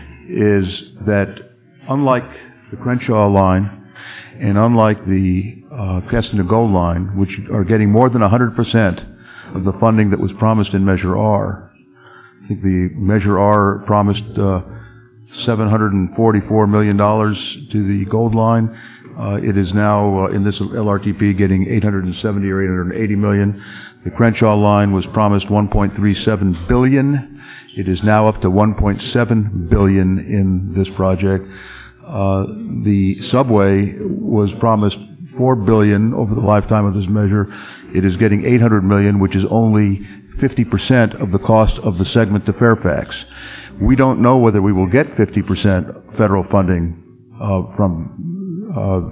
is that unlike the Crenshaw line and unlike the uh, Crescent to Gold line, which are getting more than one hundred percent of the funding that was promised in Measure R, I think the Measure R promised uh, seven hundred forty-four million dollars to the Gold line. Uh, it is now, uh, in this L R T P, getting eight hundred seventy or eight hundred eighty million. The Crenshaw line was promised one point three seven billion. It is now up to one point seven billion in this project. Uh, the subway was promised four billion over the lifetime of this measure. It is getting eight hundred million, which is only fifty percent of the cost of the segment to Fairfax. We don't know whether we will get fifty percent federal funding uh, from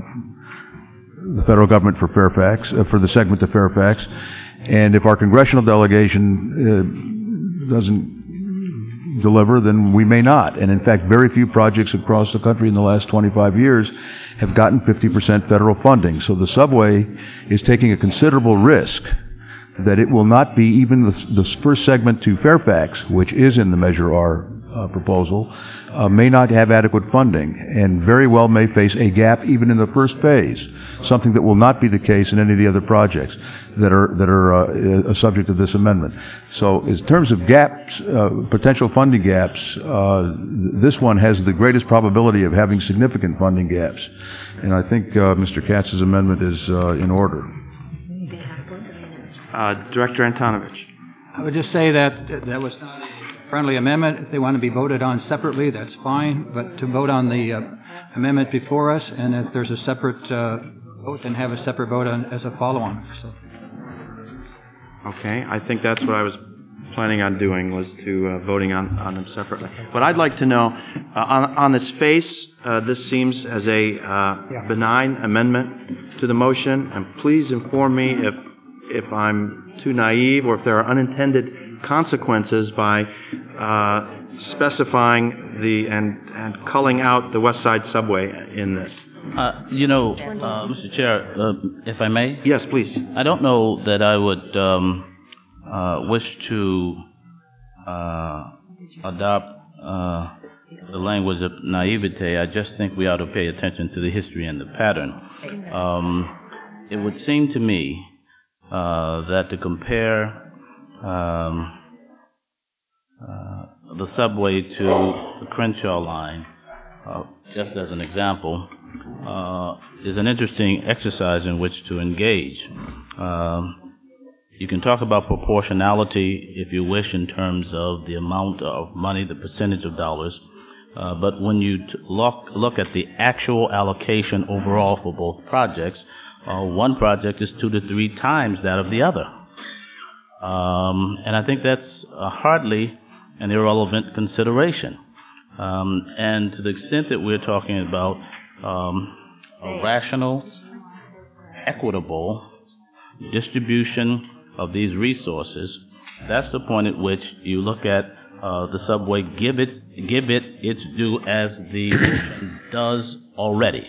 uh, the federal government for Fairfax, uh, for the segment to Fairfax. And if our congressional delegation uh, doesn't deliver, then we may not. And in fact, very few projects across the country in the last twenty-five years have gotten fifty percent federal funding. So the subway is taking a considerable risk that it will not be even the, the first segment to Fairfax, which is in the Measure R uh, proposal, uh, may not have adequate funding and very well may face a gap even in the first phase, something that will not be the case in any of the other projects that are that are uh, a subject of this amendment. So in terms of gaps, uh, potential funding gaps, uh, this one has the greatest probability of having significant funding gaps. And I think uh, Mister Katz's amendment is uh, in order. Uh, Director Antonovich. I would just say that that was not a friendly amendment. If they want to be voted on separately, that's fine. But to vote on the uh, amendment before us, and if there's a separate uh, vote, then have a separate vote on, as a follow-on. So. Okay, I think that's what I was planning on doing, was to uh, voting on, on them separately. But I'd like to know, uh, on, on its face, uh, this seems as a uh, benign amendment to the motion, and please inform me if if I'm too naive or if there are unintended consequences by uh, specifying the and and culling out the West Side Subway in this. Uh, you know, uh, Mister Chair, uh, if I may? Yes, please. I don't know that I would um, uh, wish to uh, adopt uh, the language of naivete. I just think we ought to pay attention to the history and the pattern. Um, it would seem to me uh, that to compare um, uh, the subway to the Crenshaw line, uh, just as an example, Uh, is an interesting exercise in which to engage. Um, you can talk about proportionality, if you wish, in terms of the amount of money, the percentage of dollars, uh, but when you t- look, look at the actual allocation overall for both projects, uh, one project is two to three times that of the other. Um, and I think that's uh, hardly an irrelevant consideration. Um, and to the extent that we're talking about Um, a rational, equitable distribution of these resources, that's the point at which you look at uh, the subway, give it, give it its due as the motion does already.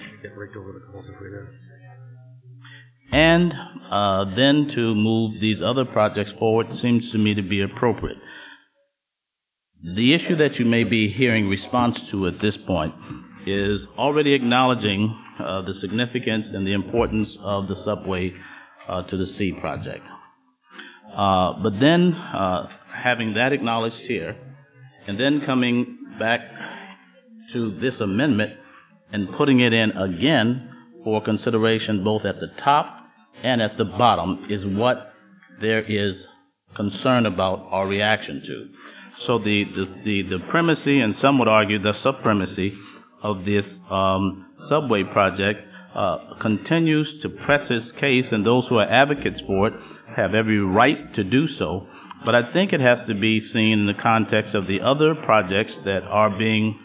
And uh, then to move these other projects forward seems to me to be appropriate. The issue that you may be hearing response to at this point is already acknowledging uh, the significance and the importance of the subway uh, to the C project. Uh, but then uh, having that acknowledged here, and then coming back to this amendment and putting it in again for consideration both at the top and at the bottom is what there is concern about or reaction to. So the, the, the, the primacy, and some would argue the supremacy, of this um, subway project uh, continues to press its case, and those who are advocates for it have every right to do so. But I think it has to be seen in the context of the other projects that are being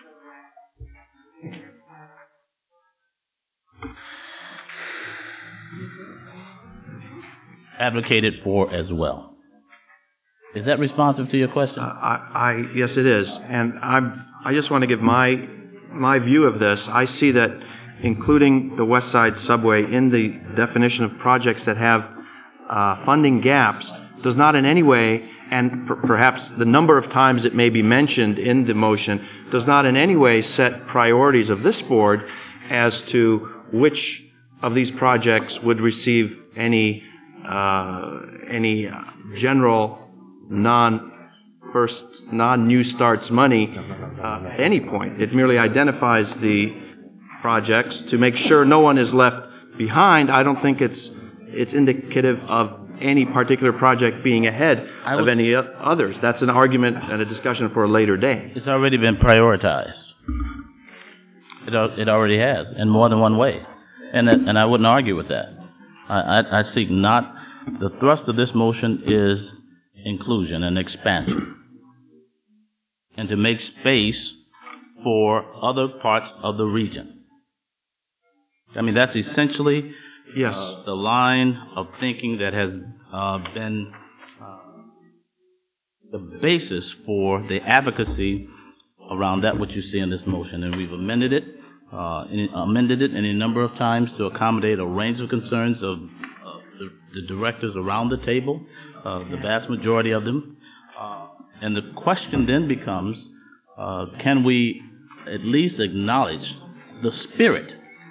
advocated for as well. Is that responsive to your question? Uh, I, I yes, it is, and I'm. I just want to give my. My view of this. I see that including the West Side Subway in the definition of projects that have uh, funding gaps does not in any way, and per- perhaps the number of times it may be mentioned in the motion, does not in any way set priorities of this board as to which of these projects would receive any uh, any general non first non-new starts money uh, at any point. It merely identifies the projects to make sure no one is left behind. I don't think it's it's indicative of any particular project being ahead of any others. That's an argument and a discussion for a later day. It's already been prioritized. It, it already has, in more than one way. And, that, and I wouldn't argue with that. I, I, I seek not, the thrust of this motion is inclusion and expansion, and to make space for other parts of the region. I mean, that's essentially yes. uh, the line of thinking that has uh, been uh, the basis for the advocacy around that which you see in this motion. And we've amended it, uh, in, amended it any number of times to accommodate a range of concerns of uh, the, the directors around the table, uh, the vast majority of them. Uh, and the question then becomes, uh, can we at least acknowledge the spirit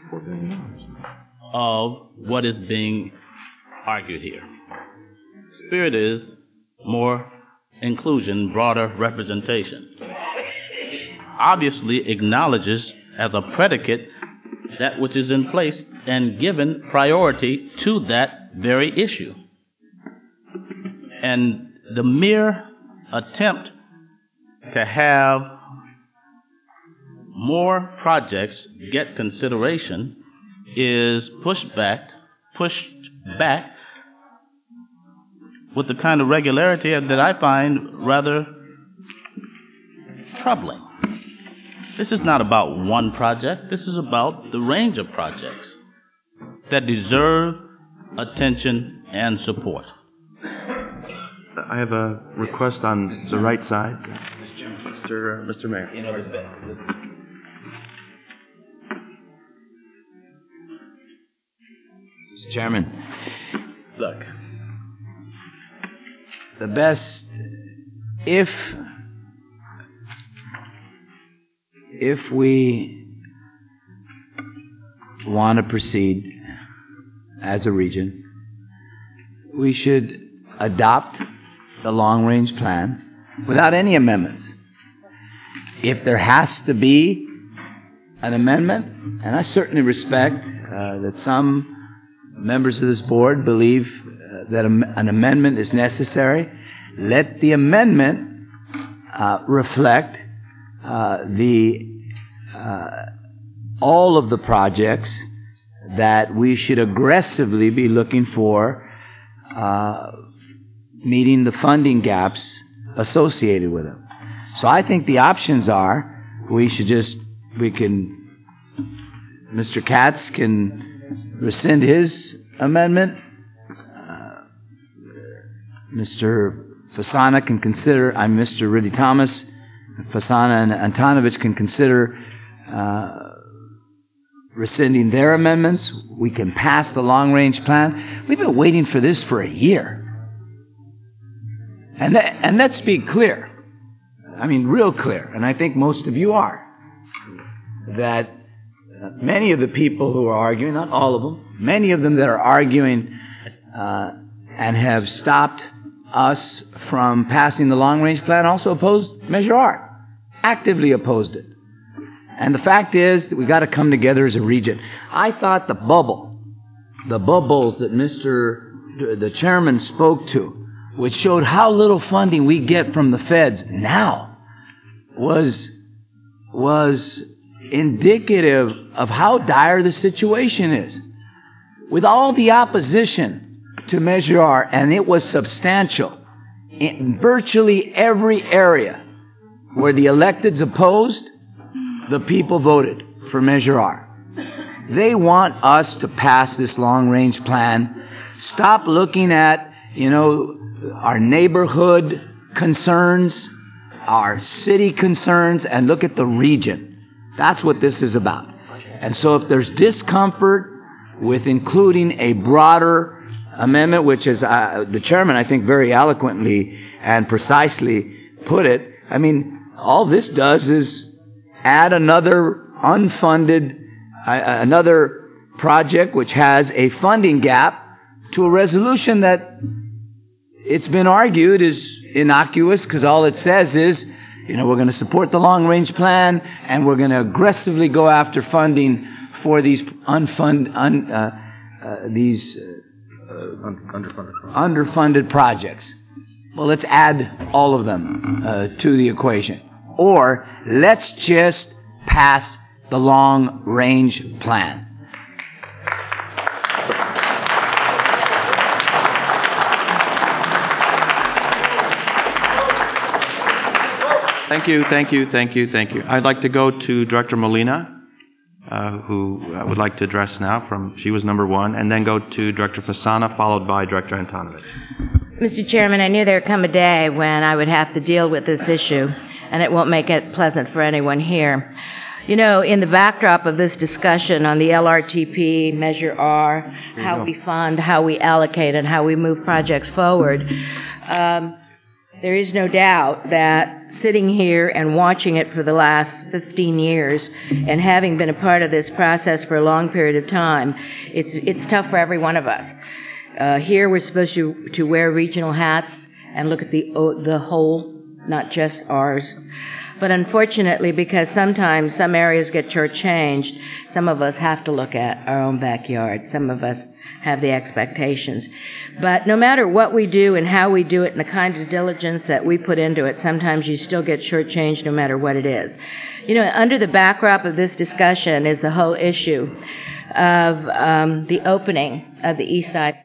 of what is being argued here? Spirit is more inclusion, broader representation. Obviously acknowledges as a predicate that which is in place and given priority to that very issue. And the mere attempt to have more projects get consideration is pushed back, pushed back with the kind of regularity that I find rather troubling. This is not about one project. This is about the range of projects that deserve attention and support. I have a request on the right side. Mister Uh, Mister Mayor. Mister Chairman, look, the best, if, if we want to proceed as a region, we should adopt the long-range plan without any amendments. If there has to be an amendment, and I certainly respect uh, that some members of this board believe uh, that am- an amendment is necessary, let the amendment uh, reflect uh, the uh, all of the projects that we should aggressively be looking for uh, meeting the funding gaps associated with them. So I think the options are we should just, we can, Mister Katz can rescind his amendment. Uh, Mister Fasana can consider, I'm Mister Ridley Thomas, Fasana and Antonovich can consider uh, rescinding their amendments. We can pass the long-range plan. We've been waiting for this for a year. And, that, and let's be clear. I mean, real clear, and I think most of you are, that many of the people who are arguing, not all of them, many of them that are arguing uh, and have stopped us from passing the long-range plan also opposed Measure R, actively opposed it. And the fact is that we've got to come together as a region. I thought the bubble, the bubbles that Mister the chairman spoke to, which showed how little funding we get from the feds now, was, was indicative of how dire the situation is. With all the opposition to Measure R, and it was substantial, in virtually every area where the electeds opposed, the people voted for Measure R. They want us to pass this long-range plan, stop looking at, you know, our neighborhood concerns, our city concerns, and look at the region. That's what this is about. And so if there's discomfort with including a broader amendment, which is uh, the chairman, I think, very eloquently and precisely put it, I mean, all this does is add another unfunded, uh, another project which has a funding gap to a resolution that it's been argued is innocuous because all it says is, you know, we're going to support the long-range plan and we're going to aggressively go after funding for these unfund, un, uh, uh, these uh, underfunded, underfunded projects. Well, let's add all of them uh, to the equation. Or let's just pass the long-range plan. Thank you, thank you, thank you, thank you. I'd like to go to Director Molina, uh, who I would like to address now. From she was number one, and then go to Director Fasana, followed by Director Antonovich. Mister Chairman, I knew there would come a day when I would have to deal with this issue, and it won't make it pleasant for anyone here. You know, in the backdrop of this discussion on the L R T P, Measure R, how we fund, how we allocate, and how we move projects forward, um, there is no doubt that sitting here and watching it for the last fifteen years and having been a part of this process for a long period of time, it's it's tough for every one of us. Uh, here we're supposed to, to wear regional hats and look at the, the whole not just ours. But unfortunately, because sometimes some areas get shortchanged, some of us have to look at our own backyard. Some of us have the expectations. But no matter what we do and how we do it and the kind of diligence that we put into it, sometimes you still get shortchanged no matter what it is. You know, under the backdrop of this discussion is the whole issue of um, the opening of the east side